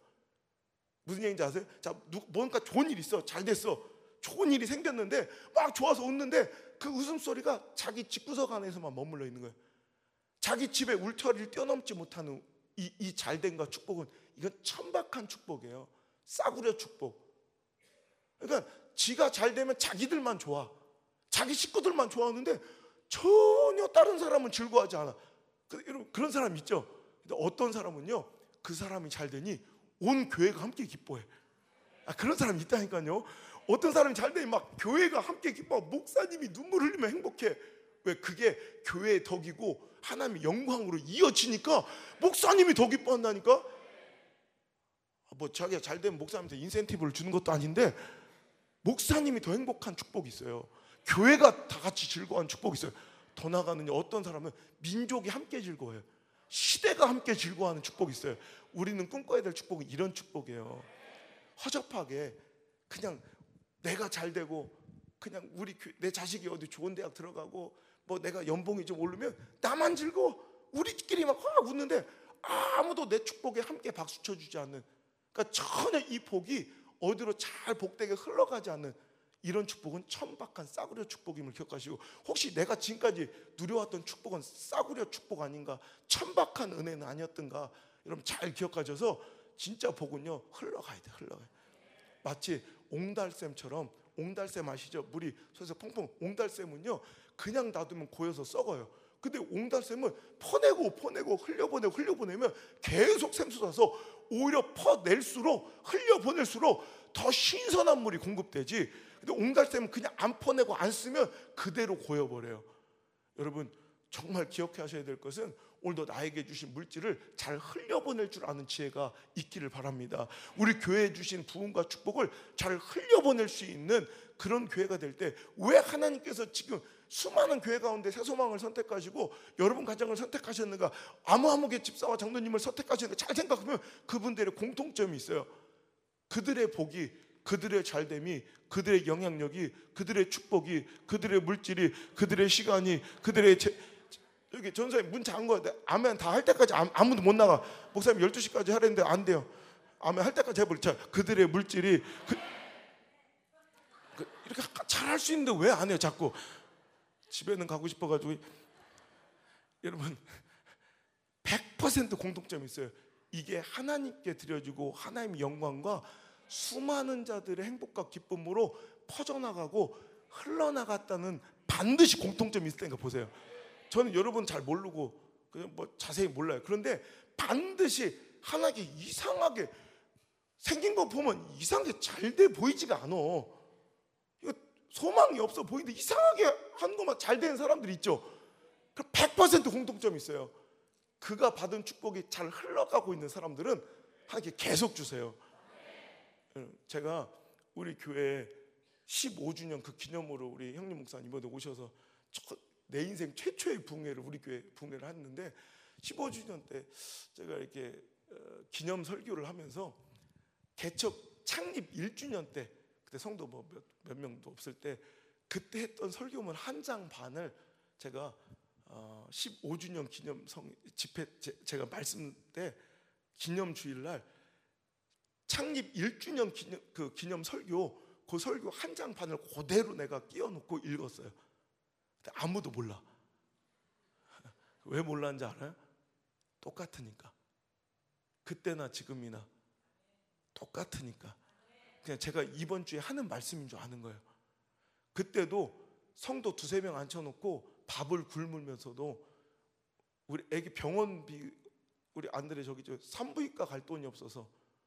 무슨 얘기인지 아세요? 자, 뭔가 좋은 일 있어, 잘 됐어, 좋은 일이 생겼는데 막 좋아서 웃는데 그 웃음소리가 자기 집구석 안에서만 머물러 있는 거예요. 자기 집의 울타리를 뛰어넘지 못하는 이 잘됨과 축복은, 이건 천박한 축복이에요. 싸구려 축복. 그러니까 지가 잘 되면 자기들만 좋아, 자기 식구들만 좋아하는데 전혀 다른 사람은 즐거워하지 않아. 여러분 그런 사람 있죠? 근데 어떤 사람은요, 그 사람이 잘 되니 온 교회가 함께 기뻐해. 그런 사람이 있다니까요. 어떤 사람이 잘 되니 막 교회가 함께 기뻐, 목사님이 눈물 흘리면 행복해. 왜? 그게 교회의 덕이고 하나님의 영광으로 이어지니까 목사님이 더 기뻐한다니까. 뭐 자기가 잘 되면 목사님한테 인센티브를 주는 것도 아닌데 목사님이 더 행복한 축복이 있어요. 교회가 다 같이 즐거워하는 축복이 있어요. 더 나아가는요, 어떤 사람은 민족이 함께 즐거워해요. 시대가 함께 즐거워하는 축복이 있어요. 우리는 꿈꿔야 될 축복은 이런 축복이에요. 허접하게 그냥 내가 잘 되고 그냥 내 자식이 어디 좋은 대학 들어가고 뭐 내가 연봉이 좀 오르면 나만 즐거워, 우리끼리 막 웃는데 아무도 내 축복에 함께 박수 쳐주지 않는, 그러니까 전혀 이 복이 어디로 잘 복되게 흘러가지 않는 이런 축복은 천박한 싸구려 축복임을 기억하시고, 혹시 내가 지금까지 누려왔던 축복은 싸구려 축복 아닌가, 천박한 은혜는 아니었던가, 여러분 잘 기억하셔서 진짜 복은요 흘러가야 돼. 흘러가야 돼. 마치 옹달샘처럼, 옹달샘 아시죠? 물이 솟아서 펑펑. 옹달샘은요 그냥 놔두면 고여서 썩어요. 근데 옹달샘은 퍼내고 흘려보내면 계속 샘솟아서 오히려 퍼낼수록, 흘려보낼수록 더 신선한 물이 공급되지. 근데 옹달샘은 그냥 안 퍼내고 안 쓰면 그대로 고여버려요. 여러분 정말 기억하셔야 될 것은 오늘도 나에게 주신 물질을 잘 흘려보낼 줄 아는 지혜가 있기를 바랍니다. 우리 교회에 주신 부흥과 축복을 잘 흘려보낼 수 있는 그런 교회가 될 때, 왜 하나님께서 지금 수많은 교회 가운데 새소망을 선택하시고 여러분 가정을 선택하셨는가, 아무개 집사와 장로님을 선택하셨는가, 잘 생각하면 그분들의 공통점이 있어요. 그들의 복이, 그들의 잘됨이, 그들의 영향력이, 그들의 축복이, 그들의 물질이, 그들의 시간이, 그들의 여기 전사님 문 잠은 거야. 아멘 다 할 때까지 아무도 못 나가. 목사님 12시까지 하랬는데 안 돼요. 아멘 할 때까지 해버려. 그들의 물질이 이렇게 잘 할 수 있는데 왜 안 해요 자꾸. 집에는 가고 싶어가지고. 여러분 100% 공통점이 있어요. 이게 하나님께 드려지고 하나님의 영광과 수많은 자들의 행복과 기쁨으로 퍼져나가고 흘러나갔다는 반드시 공통점이 있을 테니까 보세요. 저는 여러분 잘 모르고 그냥 뭐 자세히 몰라요. 그런데 반드시 하나님께 이상하게 생긴 거 보면 이상하게 잘 돼 보이지가 않아. 이거 소망이 없어 보이는데 이상하게 한 것만 잘 되는 사람들이 있죠. 100% 공통점이 있어요. 그가 받은 축복이 잘 흘러가고 있는 사람들은 하나님께 계속 주세요. 제가 우리 교회 15주년 그 기념으로 우리 형님 목사님 이번에 오셔서 내 인생 최초의 부흥회를 우리 교회 부흥회를 했는데 15주년 때 제가 이렇게 기념 설교를 하면서 개척 창립 1주년 때 그때 성도 뭐 몇 명도 없을 때 그때 했던 설교문 한 장 반을 제가 15주년 기념 집회 제가 말씀 때 기념 주일날 창립 1주년 기념 설교 그 설교 한 장 반을 그대로 내가 끼워놓고 읽었어요. 근데 아무도 몰라. 왜 몰랐는지 알아요? 똑같으니까. 그때나 지금이나 똑같으니까. 그냥 제가 이번 주에 하는 말씀인 줄 아는 거예요. 그때도 성도 2-3명 앉혀놓고 밥을 굶으면서도 우리 애기 병원비 우리 아들이 저기 산부인과 갈 돈이 없어서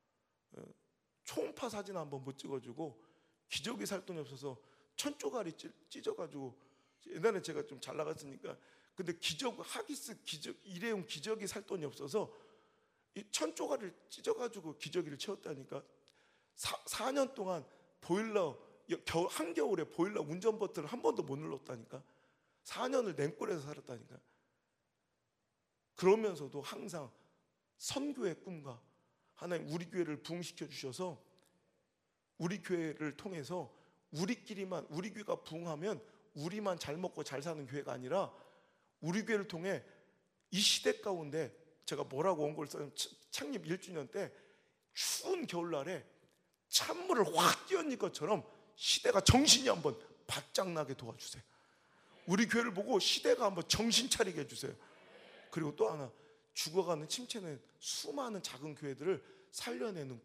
초음파 사진 한번 못 찍어주고 기저귀 살 돈이 없어서 천조가리 찢어가지고 옛날에 제가 좀 잘 나갔으니까 근데 하기스 일회용 기저귀 살 돈이 없어서 이 천조가리를 찢어가지고 기저귀를 채웠다니까. 4년 동안 보일러 한겨울에 보일러 운전 버튼을 한 번도 못 눌렀다니까. 4년을 냉골에서 살았다니까. 그러면서도 항상 선교의 꿈과 하나님 우리 교회를 부흥시켜 주셔서 우리 교회를 통해서 우리끼리만 우리 교회가 부흥하면 우리만 잘 먹고 잘 사는 교회가 아니라 우리 교회를 통해 이 시대 가운데 제가 뭐라고 온 걸 써요. 창립 1주년 때 추운 겨울날에 찬물을 확 끼얹은 것처럼 시대가 정신이 한번 바짝 나게 도와주세요. 우리 교회를 보고 시대가 한번 정신 차리게 해주세요. 그리고 또 하나 죽어가는 침체는 수많은 작은 교회들을 살려내는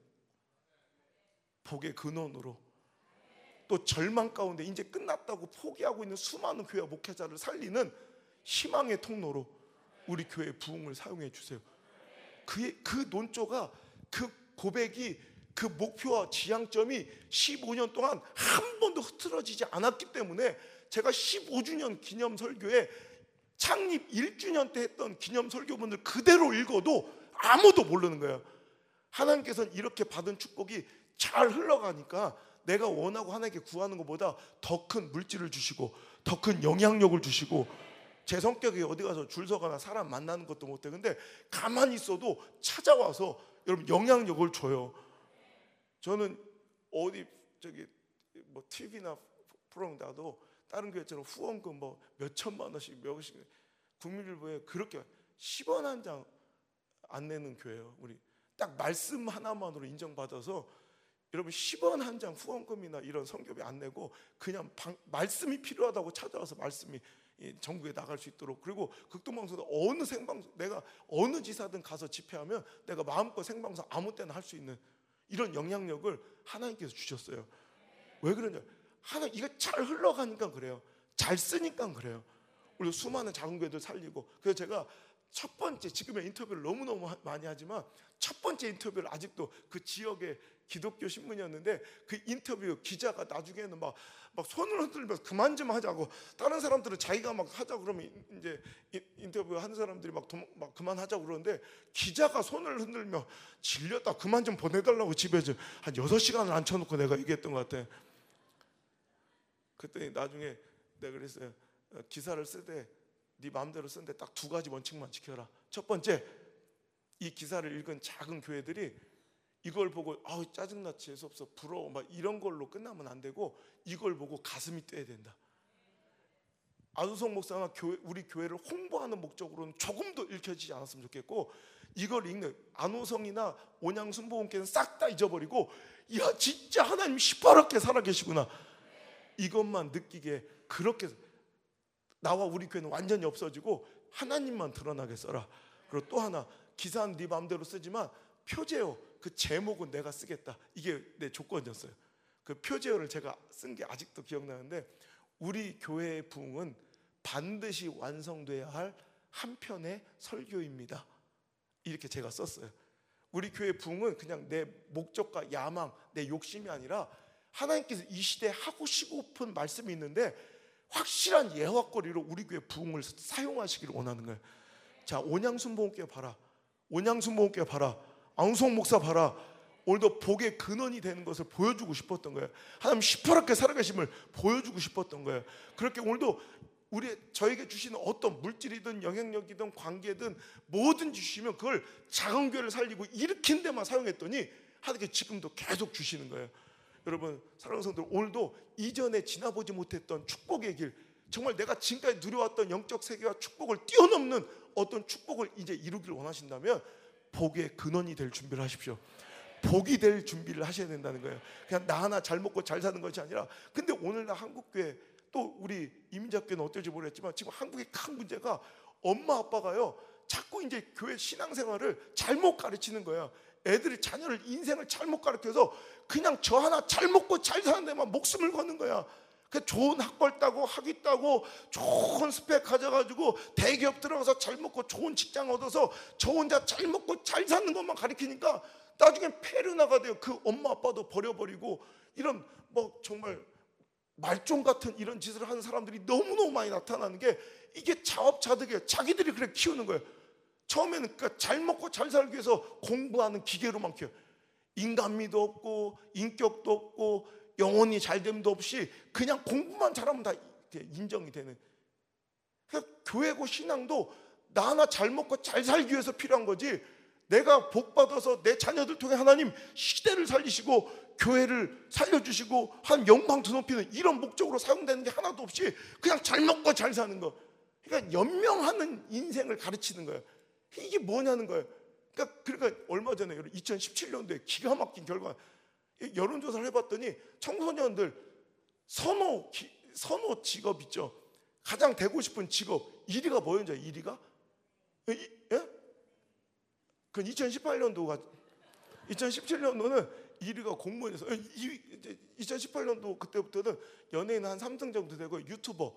복의 근원으로 또 절망 가운데 이제 끝났다고 포기하고 있는 수많은 교회와 목회자를 살리는 희망의 통로로 우리 교회의 부흥을 사용해 주세요. 그 논조가 그 고백이 그 목표와 지향점이 15년 동안 한 번도 흐트러지지 않았기 때문에 제가 15주년 기념 설교에 창립 1주년 때 했던 기념 설교문을 그대로 읽어도 아무도 모르는 거예요. 하나님께서는 이렇게 받은 축복이 잘 흘러가니까 내가 원하고 하나님께 구하는 것보다 더 큰 물질을 주시고 더 큰 영향력을 주시고 제 성격이 어디 가서 줄 서거나 사람 만나는 것도 못해. 근데 가만히 있어도 찾아와서 여러분 영향력을 줘요. 저는 어디 저기 뭐 TV나 프로그램 나도 다른 교회처럼 후원금 뭐 몇 천만 원씩 몇씩 국민일보에 그렇게 10원 한 장 안 내는 교회예요. 우리 딱 말씀 하나만으로 인정받아서 여러분 10원 한 장 후원금이나 이런 성교비 안 내고 그냥 말씀이 필요하다고 찾아와서 말씀이 전국에 나갈 수 있도록. 그리고 극동방송도 어느 생방송 내가 어느 지사든 가서 집회하면 내가 마음껏 생방송 아무 때나 할 수 있는 이런 영향력을 하나님께서 주셨어요. 왜 그러냐? 하나님 이거 잘 흘러가니까 그래요. 잘 쓰니까 그래요. 우리 수많은 작은 교회들 살리고. 그래서 제가 첫 번째 지금의 인터뷰를 너무너무 많이 하지만 첫 번째 인터뷰를 아직도 그 지역의 기독교 신문이었는데 그 인터뷰 기자가 나중에는 막 손을 흔들면서 그만 좀 하자고, 다른 사람들은 자기가 막 하자고 그러면 이제 인터뷰 하는 사람들이 막 그만하자고 그러는데 기자가 손을 흔들며 질렸다 그만 좀 보내달라고 집에 한 6시간을 앉혀놓고 내가 얘기했던 것 같아. 그랬더니 나중에 내가 그랬어요. 기사를 쓰되 네 마음대로 쓰는데 딱 두 가지 원칙만 지켜라. 첫 번째, 이 기사를 읽은 작은 교회들이 이걸 보고 아우 짜증나, 재수없어, 부러워 막 이런 걸로 끝나면 안 되고 이걸 보고 가슴이 뛰어야 된다. 안우성 목사가 우리 교회를 홍보하는 목적으로는 조금도 읽혀지지 않았으면 좋겠고, 이걸 읽는 안우성이나 온양순복음교회는 싹 다 잊어버리고 야 진짜 하나님 시퍼렇게 살아계시구나 이것만 느끼게, 그렇게 나와 우리 교회는 완전히 없어지고 하나님만 드러나게 써라. 그리고 또 하나, 기사는 네 마음대로 쓰지만 표제어 그 제목은 내가 쓰겠다. 이게 내 조건이었어요. 그 표제어를 제가 쓴 게 아직도 기억나는데, 우리 교회의 부흥은 반드시 완성돼야 할 한 편의 설교입니다. 이렇게 제가 썼어요. 우리 교회 부흥은 그냥 내 목적과 야망, 내 욕심이 아니라 하나님께서 이 시대에 하고 싶은 말씀이 있는데 확실한 예화거리로 우리 교회 부흥을 사용하시기를 원하는 거예요. 자, 온양순복음교회 봐라. 온양순복음교회 봐라. 안우성 목사 봐라. 오늘도 복의 근원이 되는 것을 보여주고 싶었던 거예요. 하나님 시퍼렇게 살아계심을 보여주고 싶었던 거예요. 그렇게 오늘도 저에게 주시는 어떤 물질이든 영향력이든 관계든 뭐든지 주시면 그걸 작은 교회를 살리고 일으킨 데만 사용했더니 하나님께 지금도 계속 주시는 거예요. 여러분 사랑하는 성도들, 오늘도 이전에 지나보지 못했던 축복의 길, 정말 내가 지금까지 누려왔던 영적 세계와 축복을 뛰어넘는 어떤 축복을 이제 이루기를 원하신다면 복의 근원이 될 준비를 하십시오. 복이 될 준비를 하셔야 된다는 거예요. 그냥 나 하나 잘 먹고 잘 사는 것이 아니라, 근데 오늘날 한국교회, 또 우리 이민자교회는 어떨지 모르겠지만 지금 한국의 큰 문제가 엄마 아빠가요 자꾸 이제 교회 신앙생활을 잘못 가르치는 거예요. 애들이 자녀를 인생을 잘못 가르쳐서 그냥 저 하나 잘 먹고 잘 사는 데만 목숨을 거는 거야. 그 좋은 학벌 따고 학위 따고 좋은 스펙 가져가지고 대기업 들어가서 잘 먹고 좋은 직장 얻어서 저 혼자 잘 먹고 잘 사는 것만 가르치니까 나중에 폐륜화가 돼요. 그 엄마 아빠도 버려버리고 이런 뭐 정말 말종 같은 이런 짓을 하는 사람들이 너무너무 많이 나타나는 게, 이게 자업자득이에요. 자기들이 그렇게 키우는 거예요. 처음에는 그러니까 잘 먹고 잘 살기 위해서 공부하는 기계로만 키워요. 인간미도 없고 인격도 없고 영혼이 잘됨도 없이 그냥 공부만 잘하면 다 인정이 되는. 그러니까 교회고 신앙도 나 하나 잘 먹고 잘 살기 위해서 필요한 거지, 내가 복 받아서 내 자녀들 통해 하나님 시대를 살리시고 교회를 살려주시고 한 영광 드높이는 이런 목적으로 사용되는 게 하나도 없이 그냥 잘 먹고 잘 사는 거. 그러니까 연명하는 인생을 가르치는 거예요. 이게 뭐냐는 거예요. 그러니까 얼마 전에 2017년도에 기가 막힌 결과, 여론조사를 해봤더니 청소년들 선호 직업 있죠. 가장 되고 싶은 직업 1위가 뭐였는지 알아요? 1위가? 예? 그 2017년도는 1위가 공무원에서, 2018년도 그때부터는 연예인 한 3등 정도 되고 유튜버.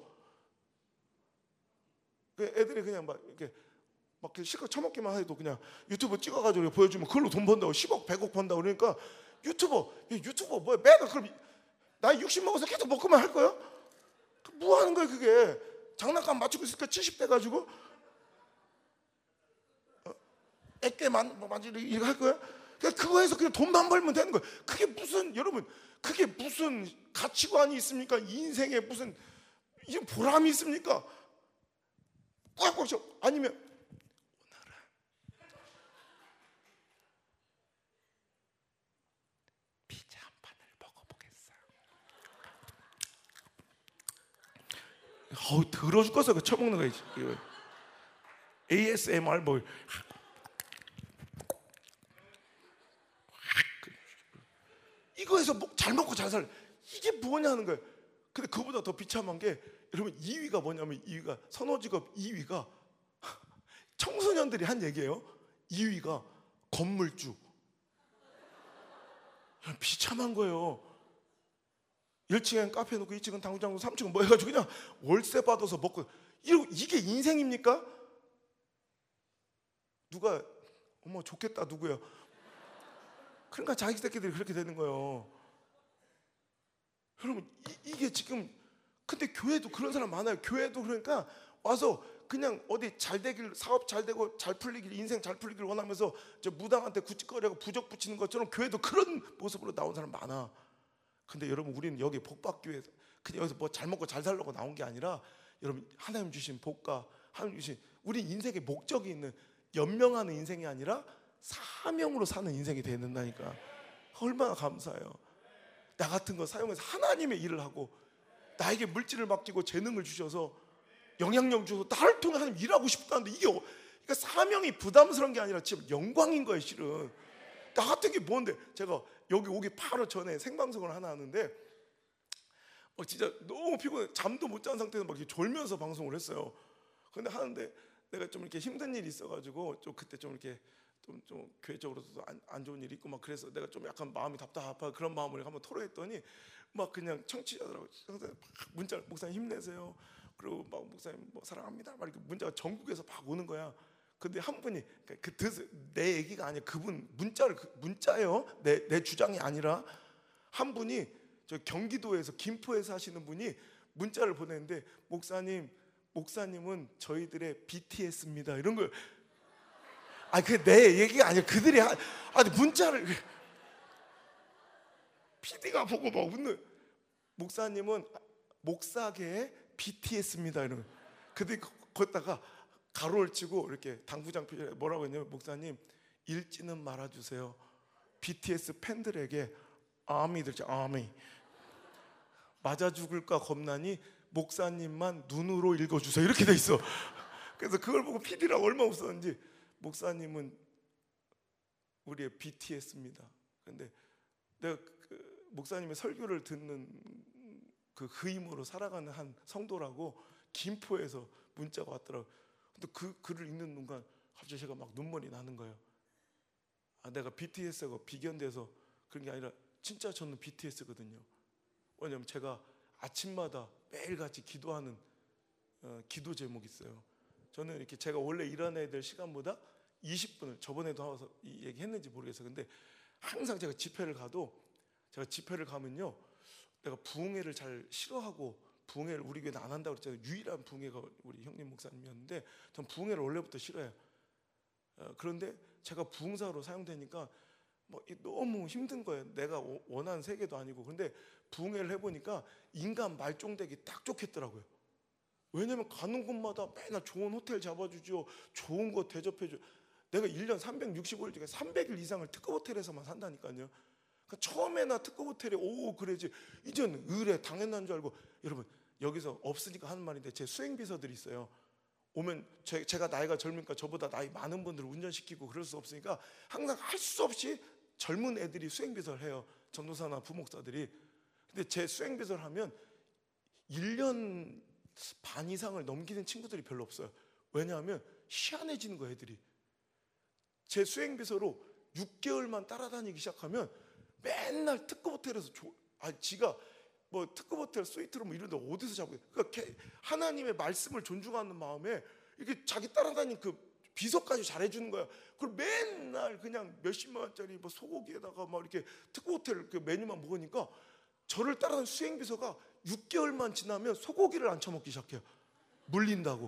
그 애들이 그냥 막 이렇게 막 실컷 처먹기만 해도 그냥 유튜브 찍어가지고 보여주면 그걸로 돈 번다고, 10억 100억 번다고. 그러니까 유튜버 뭐야, 매가 그럼 나이 60 먹어서 계속 먹고만 할 거야? 뭐 하는 거야 그게? 장난감 맞추고 있을까? 70대 가지고 애깨 만지고 이거 할 거야? 그거 해서 그냥 돈만 벌면 되는 거야. 그게 무슨, 여러분 그게 무슨 가치관이 있습니까? 인생에 무슨 이게 보람이 있습니까? 꽉꽉 쳐. 아니면 오늘은 피자 한 판을 먹어보겠어요. 더러 죽겠어. 그 처먹는 거 ASMR 뭐 이거에서 잘 먹고 잘 살, 이게 뭐냐는 거예요. 근데 그보다 더 비참한 게, 여러분 2위가 뭐냐면, 2위가 선호직업 2위가 청소년들이 한 얘기예요. 2위가 건물주. 비참한 거예요. 1층엔 카페 놓고 2층은 당구장 놓고 3층은 뭐 해가지고 그냥 월세 받아서 먹고, 이게 인생입니까? 누가 어머 좋겠다 누구야? 그러니까 자기 새끼들이 그렇게 되는 거예요. 여러분 이게 지금, 근데 교회도 그런 사람 많아요. 교회도 그러니까 와서 그냥 어디 잘 되길, 사업 잘 되고 잘 풀리길, 인생 잘 풀리길 원하면서 저 무당한테 구찌거리하고 부적 붙이는 것처럼 교회도 그런 모습으로 나온 사람 많아. 근데 여러분 우리는 여기 복박교회에서 그냥 여기서 뭐 잘 먹고 잘 살려고 나온 게 아니라, 여러분 하나님 주신 복과 하나님 주신 우리 인생의 목적이 있는 연명하는 인생이 아니라 사명으로 사는 인생이 되야 된다니까. 얼마나 감사해요. 나 같은 거 사용해서 하나님의 일을 하고 나에게 물질을 맡기고 재능을 주셔서 영향력 주셔서 나를 통해 하나님 일하고 싶다는데 이게 그러니까 사명이 부담스러운 게 아니라 지금 영광인 거예요. 실은 나 같은 게 뭔데. 제가 여기 오기 바로 전에 생방송을 하나 하는데 진짜 너무 피곤해. 잠도 못 잔 상태에서 막 이렇게 졸면서 방송을 했어요. 근데 하는데 내가 좀 이렇게 힘든 일이 있어가지고 좀 그때 좀 이렇게 좀 교회적으로도 안 좋은 일이 있고 막 그래서 내가 좀 약간 마음이 답답하고 그런 마음을 한번 토로했더니 막 그냥 청취자들하고 문자 목사님 힘내세요. 그리고 막 목사님 뭐 사랑합니다. 막 이렇게 문자가 전국에서 막 오는 거야. 근데 한 분이 내 얘기가 아니야. 그분 문자예요. 내 주장이 아니라 한 분이 저 경기도에서 김포에서 하시는 분이 문자를 보냈는데 목사님은 저희들의 BTS입니다. 이런 걸. 그게 내 얘기가 아니야. 그들이 문자를 PD가 보고 막 웃는. 목사님은 목사계의 BTS입니다. 이러면 그들이 거기다가 가로를 치고 이렇게 당구장 표현에 뭐라고 했냐면 목사님 읽지는 말아주세요. BTS 팬들에게 아미 맞아 죽을까 겁나니 목사님만 눈으로 읽어주세요. 이렇게 돼 있어. 그래서 그걸 보고 PD라고 얼마나 웃었는지. 목사님은 우리의 BTS입니다. 근데 내가 그 목사님의 설교를 듣는 그 힘으로 살아가는 한 성도라고 김포에서 문자가 왔더라고요. 근데 그 글을 읽는 순간 갑자기 제가 막 눈물이 나는 거예요. 내가 BTS하고 비견돼서 그런 게 아니라 진짜 저는 BTS거든요. 왜냐면 제가 아침마다 매일같이 기도하는 기도 제목이 있어요. 저는 이렇게 제가 원래 일어나야 될 시간보다 20분을 저번에도 와서 이 얘기했는지 모르겠어요. 근데 항상 제가 집회를 가면요, 내가 부흥회를 잘 싫어하고 부흥회를 우리 교회는 안 한다고 그랬잖아요. 유일한 부흥회가 우리 형님 목사님이었는데 전 부흥회를 원래부터 싫어해요. 그런데 제가 부흥사로 사용되니까 너무 힘든 거예요. 내가 원하는 세계도 아니고. 근데 부흥회를 해보니까 인간 말종되기 딱 좋겠더라고요. 왜냐면 가는 곳마다 맨날 좋은 호텔 잡아주죠. 좋은 거 대접해줘. 내가 1년 365일 중에 300일 이상을 특급 호텔에서만 산다니까요. 그러니까 처음에나 특급 호텔에 그래지 이제는 의뢰 당연한 줄 알고. 여러분 여기서 없으니까 하는 말인데 제 수행비서들이 있어요. 오면 제가 나이가 젊으니까 저보다 나이 많은 분들을 운전시키고 그럴 수 없으니까 항상 할 수 없이 젊은 애들이 수행비서를 해요. 전도사나 부목사들이. 근데 제 수행비서를 하면 1년 반 이상을 넘기는 친구들이 별로 없어요. 왜냐하면 희한해지는 거예요. 애들이. 제 수행비서로 6개월만 따라다니기 시작하면 맨날 특급 호텔에서 지가 특급 호텔 스위트룸 이런 데 어디서 자고. 그러니까 하나님의 말씀을 존중하는 마음에 이렇게 자기 따라다니는 그 비서까지 잘해주는 거야. 그걸 맨날 그냥 몇십만 원짜리 소고기에다가 막 이렇게 특급 호텔 그 메뉴만 먹으니까 저를 따라다니는 수행비서가 6개월만 지나면 소고기를 안 처먹기 시작해요. 물린다고.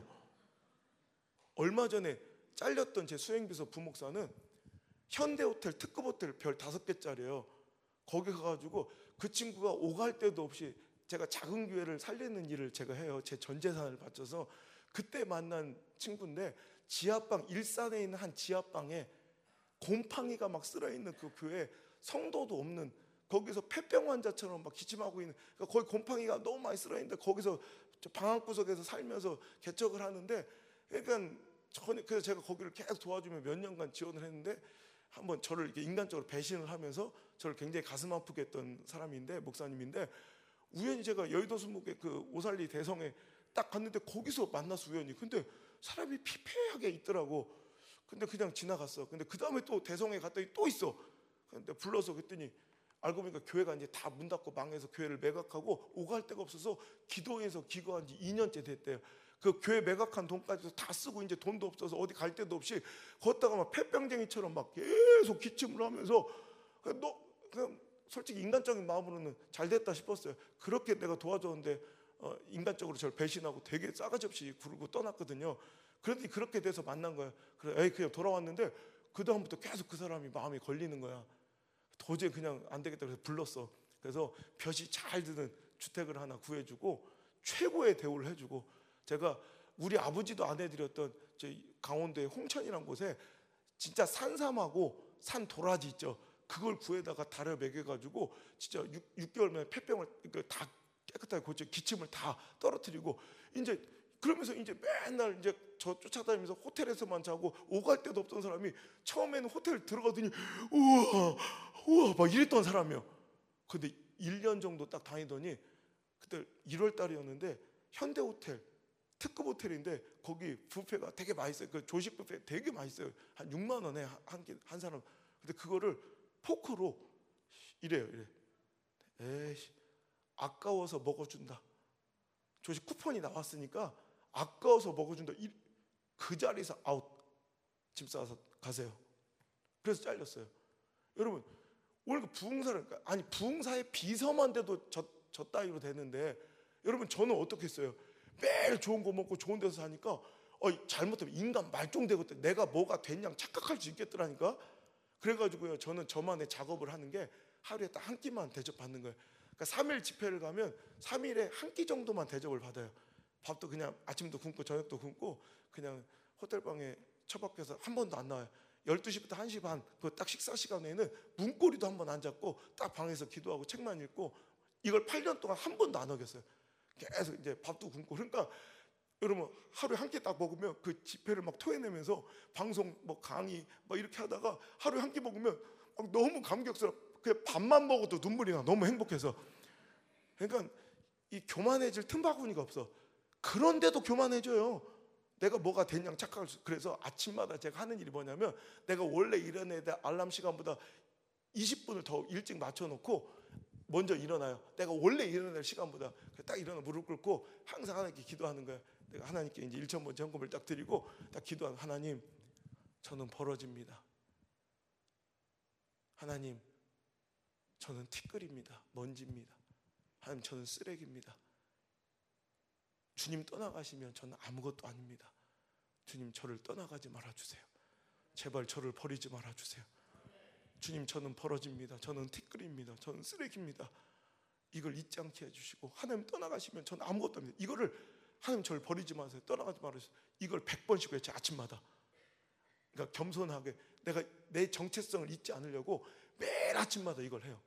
얼마 전에 잘렸던 제 수행비서 부목사는 현대호텔 특급 호텔 별 5개짜리예요. 거기 가가지고 그 친구가 오갈 데도 없이 제가 작은 교회를 살리는 일을 제가 해요. 제 전 재산을 바쳐서. 그때 만난 친구인데 지하방, 일산에 있는 한 지하방에 곰팡이가 막 쓸어있는 그 교회, 성도도 없는, 거기서 폐병 환자처럼 막 기침하고 있는, 그러니까 거기 곰팡이가 너무 많이 쓸어있는데 거기서 방학구석에서 살면서 개척을 하는데, 그러니까 그래서 제가 거기를 계속 도와주며 몇 년간 지원을 했는데 한번 저를 이렇게 인간적으로 배신을 하면서 저를 굉장히 가슴 아프게 했던 사람인데, 목사님인데, 우연히 제가 여의도 순복의 그 오살리 대성에 딱 갔는데 거기서 만났어, 우연히. 근데 사람이 피폐하게 있더라고. 근데 그냥 지나갔어. 근데 그 다음에 또 대성에 갔더니 또 있어. 근데 불러서 그랬더니 알고 보니까 교회가 이제 다 문 닫고 망해서 교회를 매각하고 오갈 데가 없어서 기도해서 기거한 지 2년째 됐대요. 그 교회 매각한 돈까지도 다 쓰고 이제 돈도 없어서 어디 갈 데도 없이 걷다가 막 폐병쟁이처럼 막 계속 기침을 하면서, 그냥 솔직히 인간적인 마음으로는 잘 됐다 싶었어요. 그렇게 내가 도와줬는데 인간적으로 저를 배신하고 되게 싸가지 없이 구르고 떠났거든요. 그런데 그렇게 돼서 만난 거야. 그래, 그냥 돌아왔는데 그 다음부터 계속 그 사람이 마음에 걸리는 거야. 도저히 그냥 안 되겠다 그래서 불렀어. 그래서 볕이 잘 드는 주택을 하나 구해주고 최고의 대우를 해주고, 제가 우리 아버지도 안 해드렸던 저희 강원도의 홍천이라는 곳에 진짜 산삼하고 산 도라지 있죠. 그걸 구에다가 달여 먹여가지고 진짜 6개월 만에 폐병을 다 깨끗하게 고쳐 기침을 다 떨어뜨리고 이제 그러면서 이제 맨날 이제 저 쫓아다니면서 호텔에서만 자고 오갈 데도 없던 사람이 처음에는 호텔 들어가더니 우와 막 이랬던 사람이요. 근데 1년 정도 딱 다니더니 그때 1월 달이었는데 현대호텔 특급 호텔인데 거기 뷔페가 되게 맛있어요. 그 조식 뷔페 되게 맛있어요. 한 6만 원에 한 사람. 근데 그거를 포크로 이래. 에이씨, 아까워서 먹어준다. 조식 쿠폰이 나왔으니까 아까워서 먹어준다. 그 자리에서 아웃. 짐 싸서 가세요. 그래서 잘렸어요. 여러분, 오늘 부흥사를 아니 부흥사의 비서만 돼도 저 따위로 되는데 여러분 저는 어떻게 했어요? 매일 좋은 거 먹고 좋은 데서 사니까 잘못하면 인간 말종되거든. 내가 뭐가 됐냐 착각할 수 있겠더라니까. 그래가지고요 저는 저만의 작업을 하는 게 하루에 딱 한 끼만 대접받는 거예요. 그러니까 3일 집회를 가면 3일에 한 끼 정도만 대접을 받아요. 밥도 그냥 아침도 굶고 저녁도 굶고 그냥 호텔방에 처박혀서 한 번도 안 나와요. 12시부터 1시 반 그 딱 식사 시간에는 문고리도 한 번 안 잡고 딱 방에서 기도하고 책만 읽고 이걸 8년 동안 한 번도 안 어겼어요. 계속 이제 밥도 굶고. 그러니까 여러분 하루에 한 끼 딱 먹으면 그 집회를 막 토해내면서 방송 뭐 강의 막 이렇게 하다가 하루에 한 끼 먹으면 막 너무 감격스럽고 그냥 밥만 먹어도 눈물이 나. 너무 행복해서. 그러니까 이 교만해질 틈바구니가 없어. 그런데도 교만해져요. 내가 뭐가 됐냐 착각할 수. 그래서 아침마다 제가 하는 일이 뭐냐면 내가 원래 일어나야 될 알람 시간보다 20분을 더 일찍 맞춰놓고 먼저 일어나요. 내가 원래 일어날 시간보다 딱 일어나 무릎 꿇고 항상 하나님께 기도하는 거예요. 내가 하나님께 이제 1,000번 점검을 딱 드리고 딱 기도하는 하나님, 저는 벌어집니다. 하나님, 저는 티끌입니다. 먼지입니다. 하나님, 저는 쓰레기입니다. 주님 떠나가시면 저는 아무것도 아닙니다. 주님, 저를 떠나가지 말아주세요. 제발 저를 버리지 말아주세요. 주님, 저는 벌어집니다. 저는 티끌입니다. 저는 쓰레기입니다. 이걸 잊지 않게 해주시고 하나님 떠나가시면 저는 아무것도 아닙니다. 이거를 하나님 저를 버리지 마세요. 떠나가지 말아주세요. 이걸 100번씩 외쳐 아침마다. 그러니까 겸손하게 내가 내 정체성을 잊지 않으려고 매일 아침마다 이걸 해요.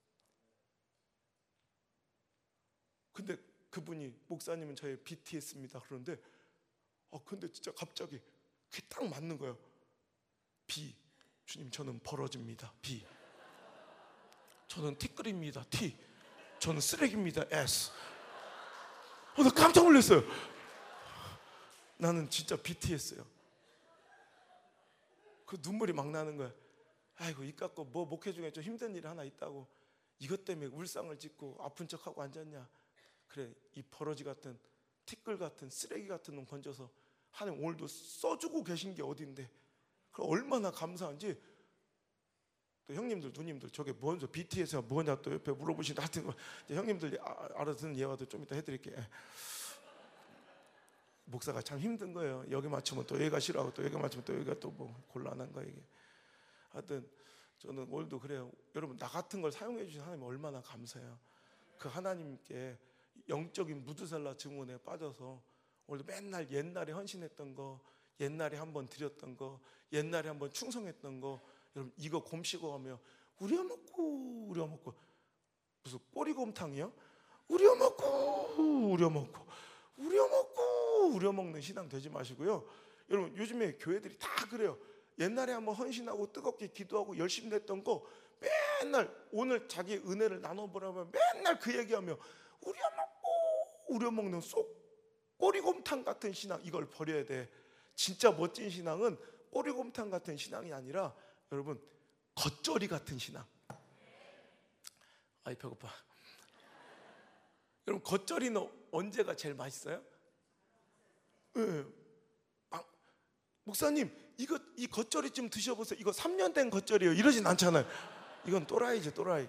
근데 그분이 목사님은 저의 BTS입니다. 그런데 근데 진짜 갑자기 그게 딱 맞는 거예요. B. 주님, 저는 벌어집니다. B. 저는 티끌입니다. T. 저는 쓰레기입니다. S. 나 깜짝 놀랐어요. 나는 진짜 BTS예요. 그 눈물이 막 나는 거야. 아이고, 이 깎고 뭐 목회 중에 좀 힘든 일이 하나 있다고 이것 때문에 울상을 짓고 아픈 척하고 앉았냐. 그래, 이 버러지 같은 티끌 같은 쓰레기 같은 놈 건져서 하나님 오늘도 써주고 계신 게 어딘데 얼마나 감사한지. 또 형님들 누님들 저게 뭔지 BTS가 뭐냐 또 옆에 물어보시는데 하여튼 형님들 알아듣는 예화도 좀 이따 해드릴게요. 목사가 참 힘든 거예요. 여기 맞추면 또 여기가 싫어하고 또 여기 맞추면 또 여기가 또 뭐 곤란한 거예요 이게. 하여튼 저는 오늘도 그래요. 여러분 나 같은 걸 사용해 주신 하나님 얼마나 감사해요. 그 하나님께 영적인 무드살라 증후군에 빠져서 오늘도 맨날 옛날에 헌신했던 거, 옛날에 한번 드렸던 거, 옛날에 한번 충성했던 거, 여러분 이거 곰씹어가며 우려먹고 무슨 꼬리곰탕이요? 우려먹고 우려먹는 신앙 되지 마시고요. 여러분 요즘에 교회들이 다 그래요. 옛날에 한번 헌신하고 뜨겁게 기도하고 열심히 했던 거 맨날 오늘 자기 은혜를 나눠보라면 맨날 그 얘기하며 우려먹는 쏙 꼬리곰탕 같은 신앙, 이걸 버려야 돼. 진짜 멋진 신앙은 꼬리곰탕 같은 신앙이 아니라 여러분 겉절이 같은 신앙. 아이 배고파. 여러분 겉절이는 언제가 제일 맛있어요? 네. 목사님 이 겉절이 좀 드셔보세요. 이거 3년 된 겉절이에요. 이러진 않잖아요. 이건 또라이죠, 또라이.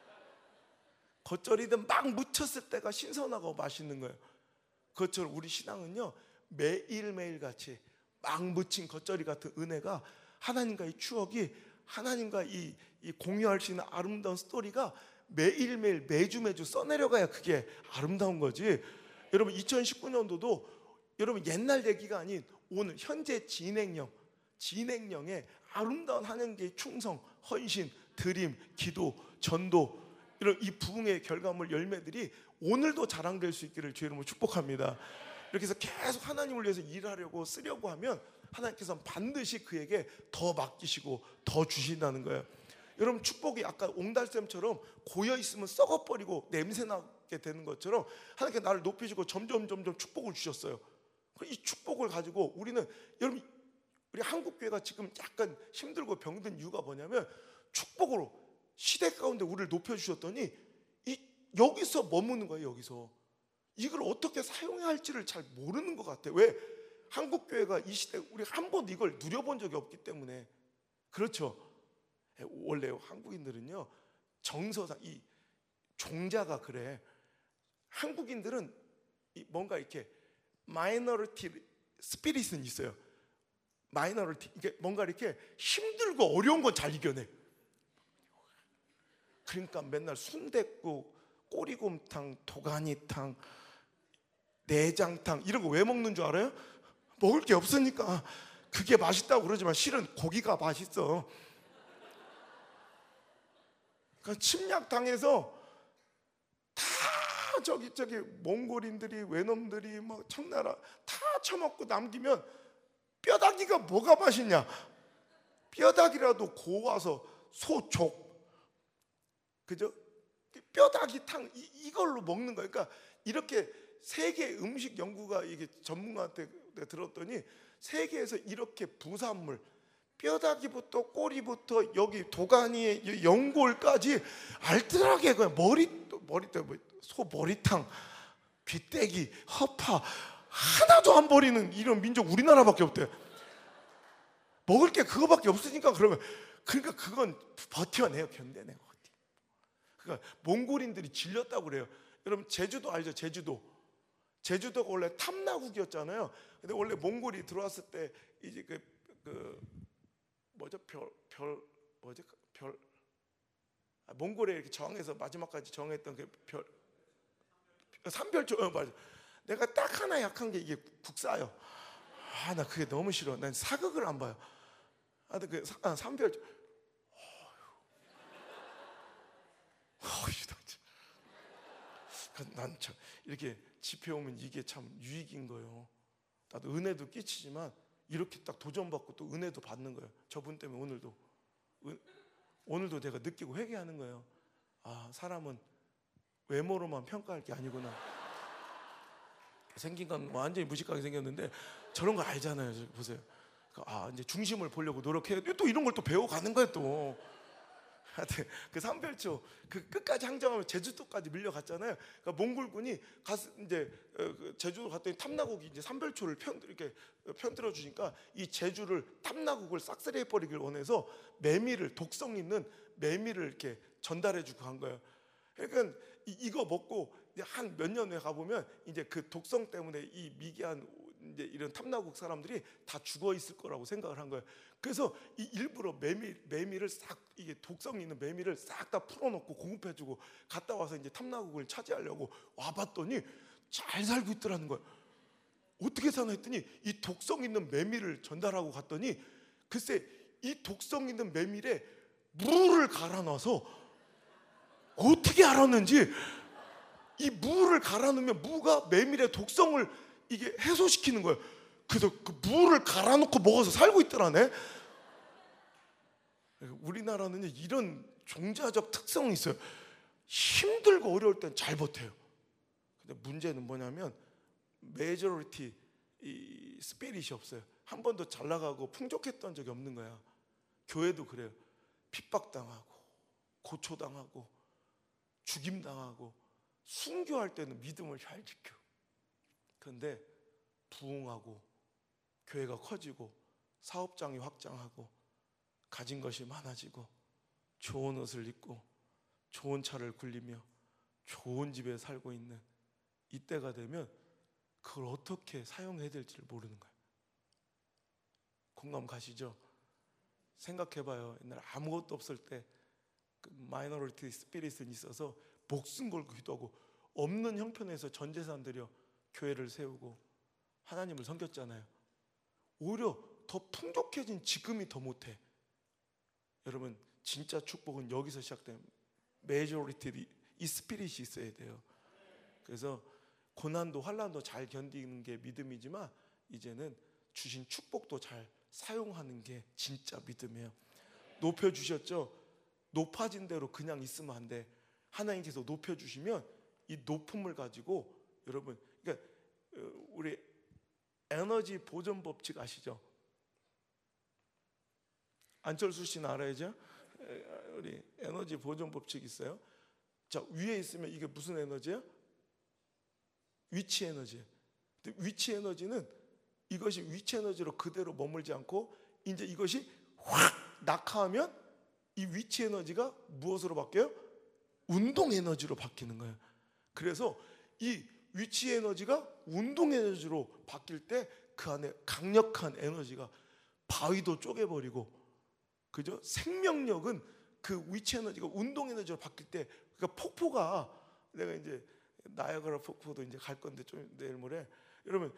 겉절이든 막 묻혔을 때가 신선하고 맛있는 거예요. 그것처럼 우리 신앙은요 매일매일 같이 막 묻힌 겉절이 같은 은혜가 하나님과의 추억이 하나님과 이 공유할 수 있는 아름다운 스토리가 매일매일 매주 써내려가야 그게 아름다운 거지. 여러분 2019년도도 여러분 옛날 얘기가 아닌 오늘 현재 진행형의 아름다운 하나님께 충성, 헌신, 드림, 기도, 전도, 이런 이 부흥의 결과물 열매들이 오늘도 자랑될 수 있기를 주의 이름으로 축복합니다. 이렇게 해서 계속 하나님을 위해서 일하려고 쓰려고 하면 하나님께서는 반드시 그에게 더 맡기시고 더 주신다는 거예요. 여러분 축복이 아까 옹달샘처럼 고여있으면 썩어버리고 냄새나게 되는 것처럼 하나님께서 나를 높이시고 점점 축복을 주셨어요. 이 축복을 가지고 우리는, 여러분 우리 한국교회가 지금 약간 힘들고 병든 이유가 뭐냐면 축복으로 시대 가운데 우리를 높여주셨더니 여기서 머무는 거예요. 여기서 이걸 어떻게 사용해야 할지를 잘 모르는 것 같아요. 왜? 한국교회가 이 시대 우리 한 번도 이걸 누려본 적이 없기 때문에. 그렇죠. 원래 한국인들은요 정서상 이 종자가 그래. 한국인들은 뭔가 이렇게 마이너리티 스피릿은 있어요. 마이너리티, 이게 뭔가 이렇게 힘들고 어려운 건 잘 이겨내. 그러니까 맨날 순댓국, 꼬리곰탕, 도가니탕, 내장탕 이런 거 왜 먹는 줄 알아요? 먹을 게 없으니까. 그게 맛있다고 그러지만 실은 고기가 맛있어. 그러니까 침략당해서 다 저기 몽골인들이, 외놈들이 막 청나라 다 처먹고 남기면 뼈다귀가 뭐가 맛있냐? 뼈다귀라도 고와서 소족, 그죠? 뼈다귀탕 이걸로 먹는 거예요. 그러니까 이렇게 세계 음식 연구가 이게 전문가한테 들었더니 세계에서 이렇게 부산물 뼈다귀부터 꼬리부터 여기 도가니의 연골까지 알뜰하게 그냥 소 머리탕, 귀때기, 허파 하나도 안 버리는 이런 민족 우리나라밖에 없대. 먹을 게 그거밖에 없으니까 그러니까 그건 버텨내요, 견뎌내요. 그러니까 몽골인들이 질렸다고 그래요. 여러분 제주도 알죠? 제주도가 원래 탐나국이었잖아요. 근데 원래 몽골이 들어왔을 때 이제 몽골에 이렇게 정해서 마지막까지 정했던 삼별초. 맞아. 내가 딱 하나 약한 게 이게 국사요. 나 그게 너무 싫어. 난 사극을 안 봐요. 삼별초. 난 참 이렇게 집회 오면 이게 참 유익인 거예요. 나도 은혜도 끼치지만 이렇게 딱 도전받고 또 은혜도 받는 거예요. 저분 때문에 오늘도 내가 느끼고 회개하는 거예요. 사람은 외모로만 평가할 게 아니구나. 생긴 건 완전히 무식하게 생겼는데 저런 거 알잖아요. 보세요. 이제 중심을 보려고 노력해요. 또 이런 걸 또 배워가는 거예요. 또 하여튼 그 삼별초 그 끝까지 항정하면 제주도까지 밀려갔잖아요. 그러니까 몽골군이 이제 제주도 갔더니 탐나국이 이제 삼별초를 이렇게 편들어 주니까 이 제주를 탐나국을 싹쓸이 해버리길 원해서 독성 있는 메밀을 이렇게 전달해주고 한 거예요. 그러니까 이거 먹고 한 몇 년 후에 가보면 이제 그 독성 때문에 이 미개한 이제 이런 탐나국 사람들이 다 죽어 있을 거라고 생각을 한 거예요. 그래서 일부러 메밀을 싹, 이게 독성 있는 메밀을 싹 다 풀어놓고 공급해주고 갔다 와서 이제 탐나국을 차지하려고 와봤더니 잘 살고 있더라는 거예요. 어떻게 사나 했더니 이 독성 있는 메밀을 전달하고 갔더니 글쎄 이 독성 있는 메밀에 무를 갈아 넣어서 어떻게 알았는지 이 무를 갈아 넣으면 무가 메밀의 독성을 이게 해소시키는 거예요. 그래서 그 무를 갈아 놓고 먹어서 살고 있더라네. 우리나라는 이런 종자적 특성이 있어요. 힘들고 어려울 땐 잘 버텨요. 근데 문제는 뭐냐면 메저리티 이 스피릿이 없어요. 한 번도 잘 나가고 풍족했던 적이 없는 거야. 교회도 그래요. 핍박당하고 고초당하고 죽임당하고 순교할 때는 믿음을 잘 지켜. 그런데 부흥하고 교회가 커지고 사업장이 확장하고 가진 것이 많아지고 좋은 옷을 입고 좋은 차를 굴리며 좋은 집에 살고 있는 이때가 되면 그걸 어떻게 사용해야 될지를 모르는 거예요. 공감 가시죠? 생각해봐요. 옛날에 아무것도 없을 때 그 마이너리티 스피릿은 있어서 목숨 걸고 기도하고 없는 형편에서 전 재산 들여 교회를 세우고 하나님을 섬겼잖아요. 오히려 더 풍족해진 지금이 더 못해. 여러분, 진짜 축복은 여기서 시작돼요. 메조리티, 이 스피릿이 있어야 돼요. 그래서 고난도 환난도 잘 견디는 게 믿음이지만 이제는 주신 축복도 잘 사용하는 게 진짜 믿음이에요. 높여주셨죠? 높아진 대로 그냥 있으면 안 돼. 하나님께서 높여주시면 이 높음을 가지고, 여러분, 그러니까 우리 에너지 보존 법칙 아시죠? 안철수 씨는 알아야죠? 우리 에너지 보존 법칙 있어요. 자, 위에 있으면 이게 무슨 에너지예요? 위치 에너지. 근데 위치 에너지는 이것이 위치 에너지로 그대로 머물지 않고 이제 이것이 확 낙하하면 이 위치 에너지가 무엇으로 바뀌어요? 운동 에너지로 바뀌는 거예요. 그래서 이 위치 에너지가 운동 에너지로 바뀔 때 그 안에 강력한 에너지가 바위도 쪼개버리고, 그죠? 생명력은 그 위치 에너지가 운동 에너지로 바뀔 때, 그러니까 폭포가, 내가 이제 나야가라 폭포도 이제 갈 건데 좀 내일 모레, 여러분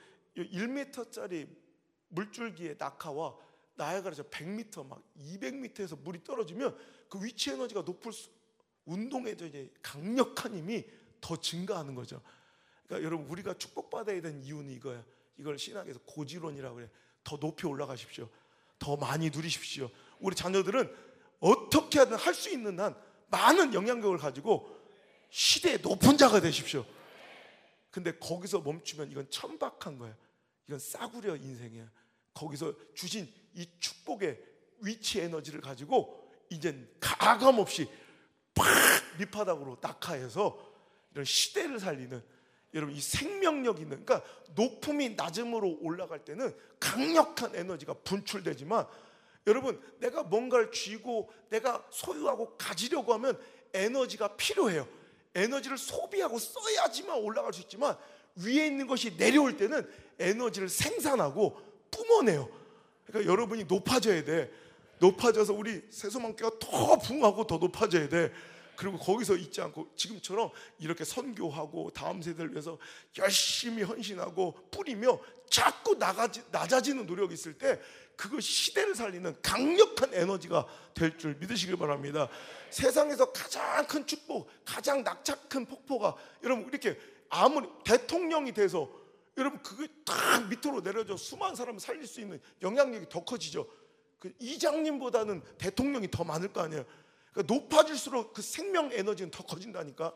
1m짜리 물줄기의 낙하와 나야가라 100m 막 200m에서 물이 떨어지면 그 위치 에너지가 운동 에너지의 강력한 힘이 더 증가하는 거죠. 그러니까 여러분, 우리가 축복받아야 되는 이유는 이거예요. 이걸 신학에서 고지론이라고 그래요. 더 높이 올라가십시오. 더 많이 누리십시오. 우리 자녀들은 어떻게 하든 할 수 있는 한 많은 영향력을 가지고 시대의 높은 자가 되십시오. 근데 거기서 멈추면 이건 천박한 거예요. 이건 싸구려 인생이에요. 거기서 주신 이 축복의 위치 에너지를 가지고 이젠 가감 없이 팍 밑바닥으로 낙하해서 이런 시대를 살리는, 여러분, 이 생명력 있는, 그러니까 높음이 낮음으로 올라갈 때는 강력한 에너지가 분출되지만, 여러분, 내가 뭔가를 쥐고 내가 소유하고 가지려고 하면 에너지가 필요해요. 에너지를 소비하고 써야지만 올라갈 수 있지만, 위에 있는 것이 내려올 때는 에너지를 생산하고 뿜어내요. 그러니까 여러분이 높아져야 돼. 높아져서 우리 세소망교가 더 부흥하고 더 높아져야 돼. 그리고 거기서 있지 않고 지금처럼 이렇게 선교하고 다음 세대를 위해서 열심히 헌신하고 뿌리며 자꾸 낮아지는 노력이 있을 때 그것이 시대를 살리는 강력한 에너지가 될 줄 믿으시길 바랍니다. 세상에서 가장 큰 축복, 가장 낙차 큰 폭포가, 여러분, 이렇게 아무리 대통령이 돼서 여러분 그게 딱 밑으로 내려져 수많은 사람을 살릴 수 있는 영향력이 더 커지죠. 그 이장님보다는 대통령이 더 많을 거 아니에요. 그러니까 높아질수록 그 생명 에너지는 더 커진다니까.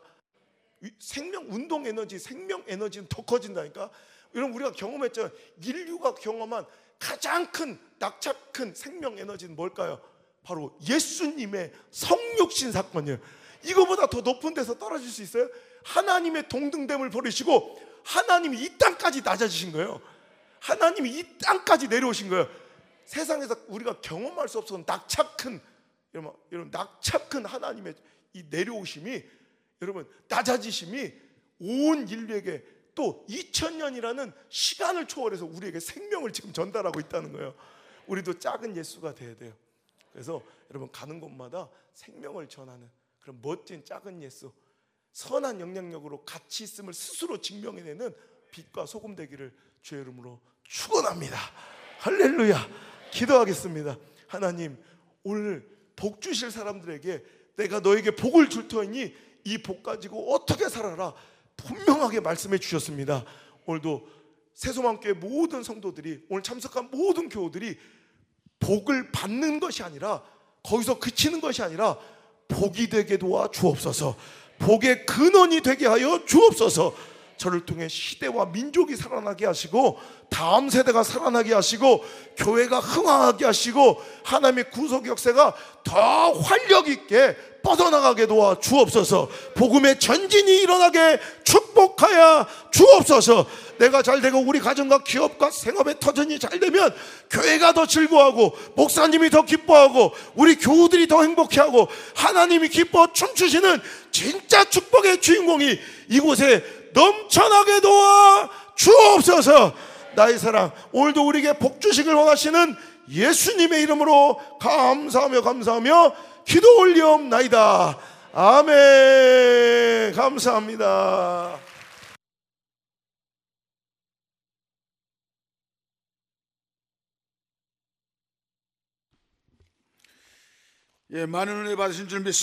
생명 운동 에너지, 생명 에너지는 더 커진다니까. 여러분, 우리가 경험했잖아요. 인류가 경험한 가장 큰 낙차 큰 생명 에너지는 뭘까요? 바로 예수님의 성육신 사건이에요. 이거보다 더 높은 데서 떨어질 수 있어요? 하나님의 동등됨을 버리시고 하나님이 이 땅까지 낮아지신 거예요. 하나님이 이 땅까지 내려오신 거예요. 세상에서 우리가 경험할 수 없었던 낙차 큰, 여러분 낙차 큰 하나님의 이 내려오심이, 여러분 낮아지심이 온 인류에게 또 2000년이라는 시간을 초월해서 우리에게 생명을 지금 전달하고 있다는 거예요. 우리도 작은 예수가 돼야 돼요. 그래서 여러분 가는 곳마다 생명을 전하는 그런 멋진 작은 예수, 선한 영향력으로 가치 있음을 스스로 증명해내는 빛과 소금 되기를 주의 이름으로 축원합니다. 할렐루야. 기도하겠습니다. 하나님, 오늘 복 주실 사람들에게 내가 너에게 복을 줄 터이니 이 복 가지고 어떻게 살아라 분명하게 말씀해 주셨습니다. 오늘도 새소망교회 모든 성도들이, 오늘 참석한 모든 교우들이 복을 받는 것이 아니라, 거기서 그치는 것이 아니라 복이 되게 도와 주옵소서. 복의 근원이 되게 하여 주옵소서. 저를 통해 시대와 민족이 살아나게 하시고 다음 세대가 살아나게 하시고 교회가 흥황하게 하시고 하나님의 구속 역사가 더 활력 있게 뻗어나가게 도와 주옵소서. 복음의 전진이 일어나게 축복하여 주옵소서. 내가 잘되고 우리 가정과 기업과 생업의 터전이 잘되면 교회가 더 즐거워하고 목사님이 더 기뻐하고 우리 교우들이 더 행복해하고 하나님이 기뻐 춤추시는 진짜 축복의 주인공이 이곳에 넘쳐나게 도와 주옵소서. 나의 사랑, 오늘도 우리에게 복 주시길 원하시는 예수님의 이름으로 감사하며 기도 올리옵나이다. 아멘. 감사합니다. 예, 많은 은혜 받으신 줄 믿습니다.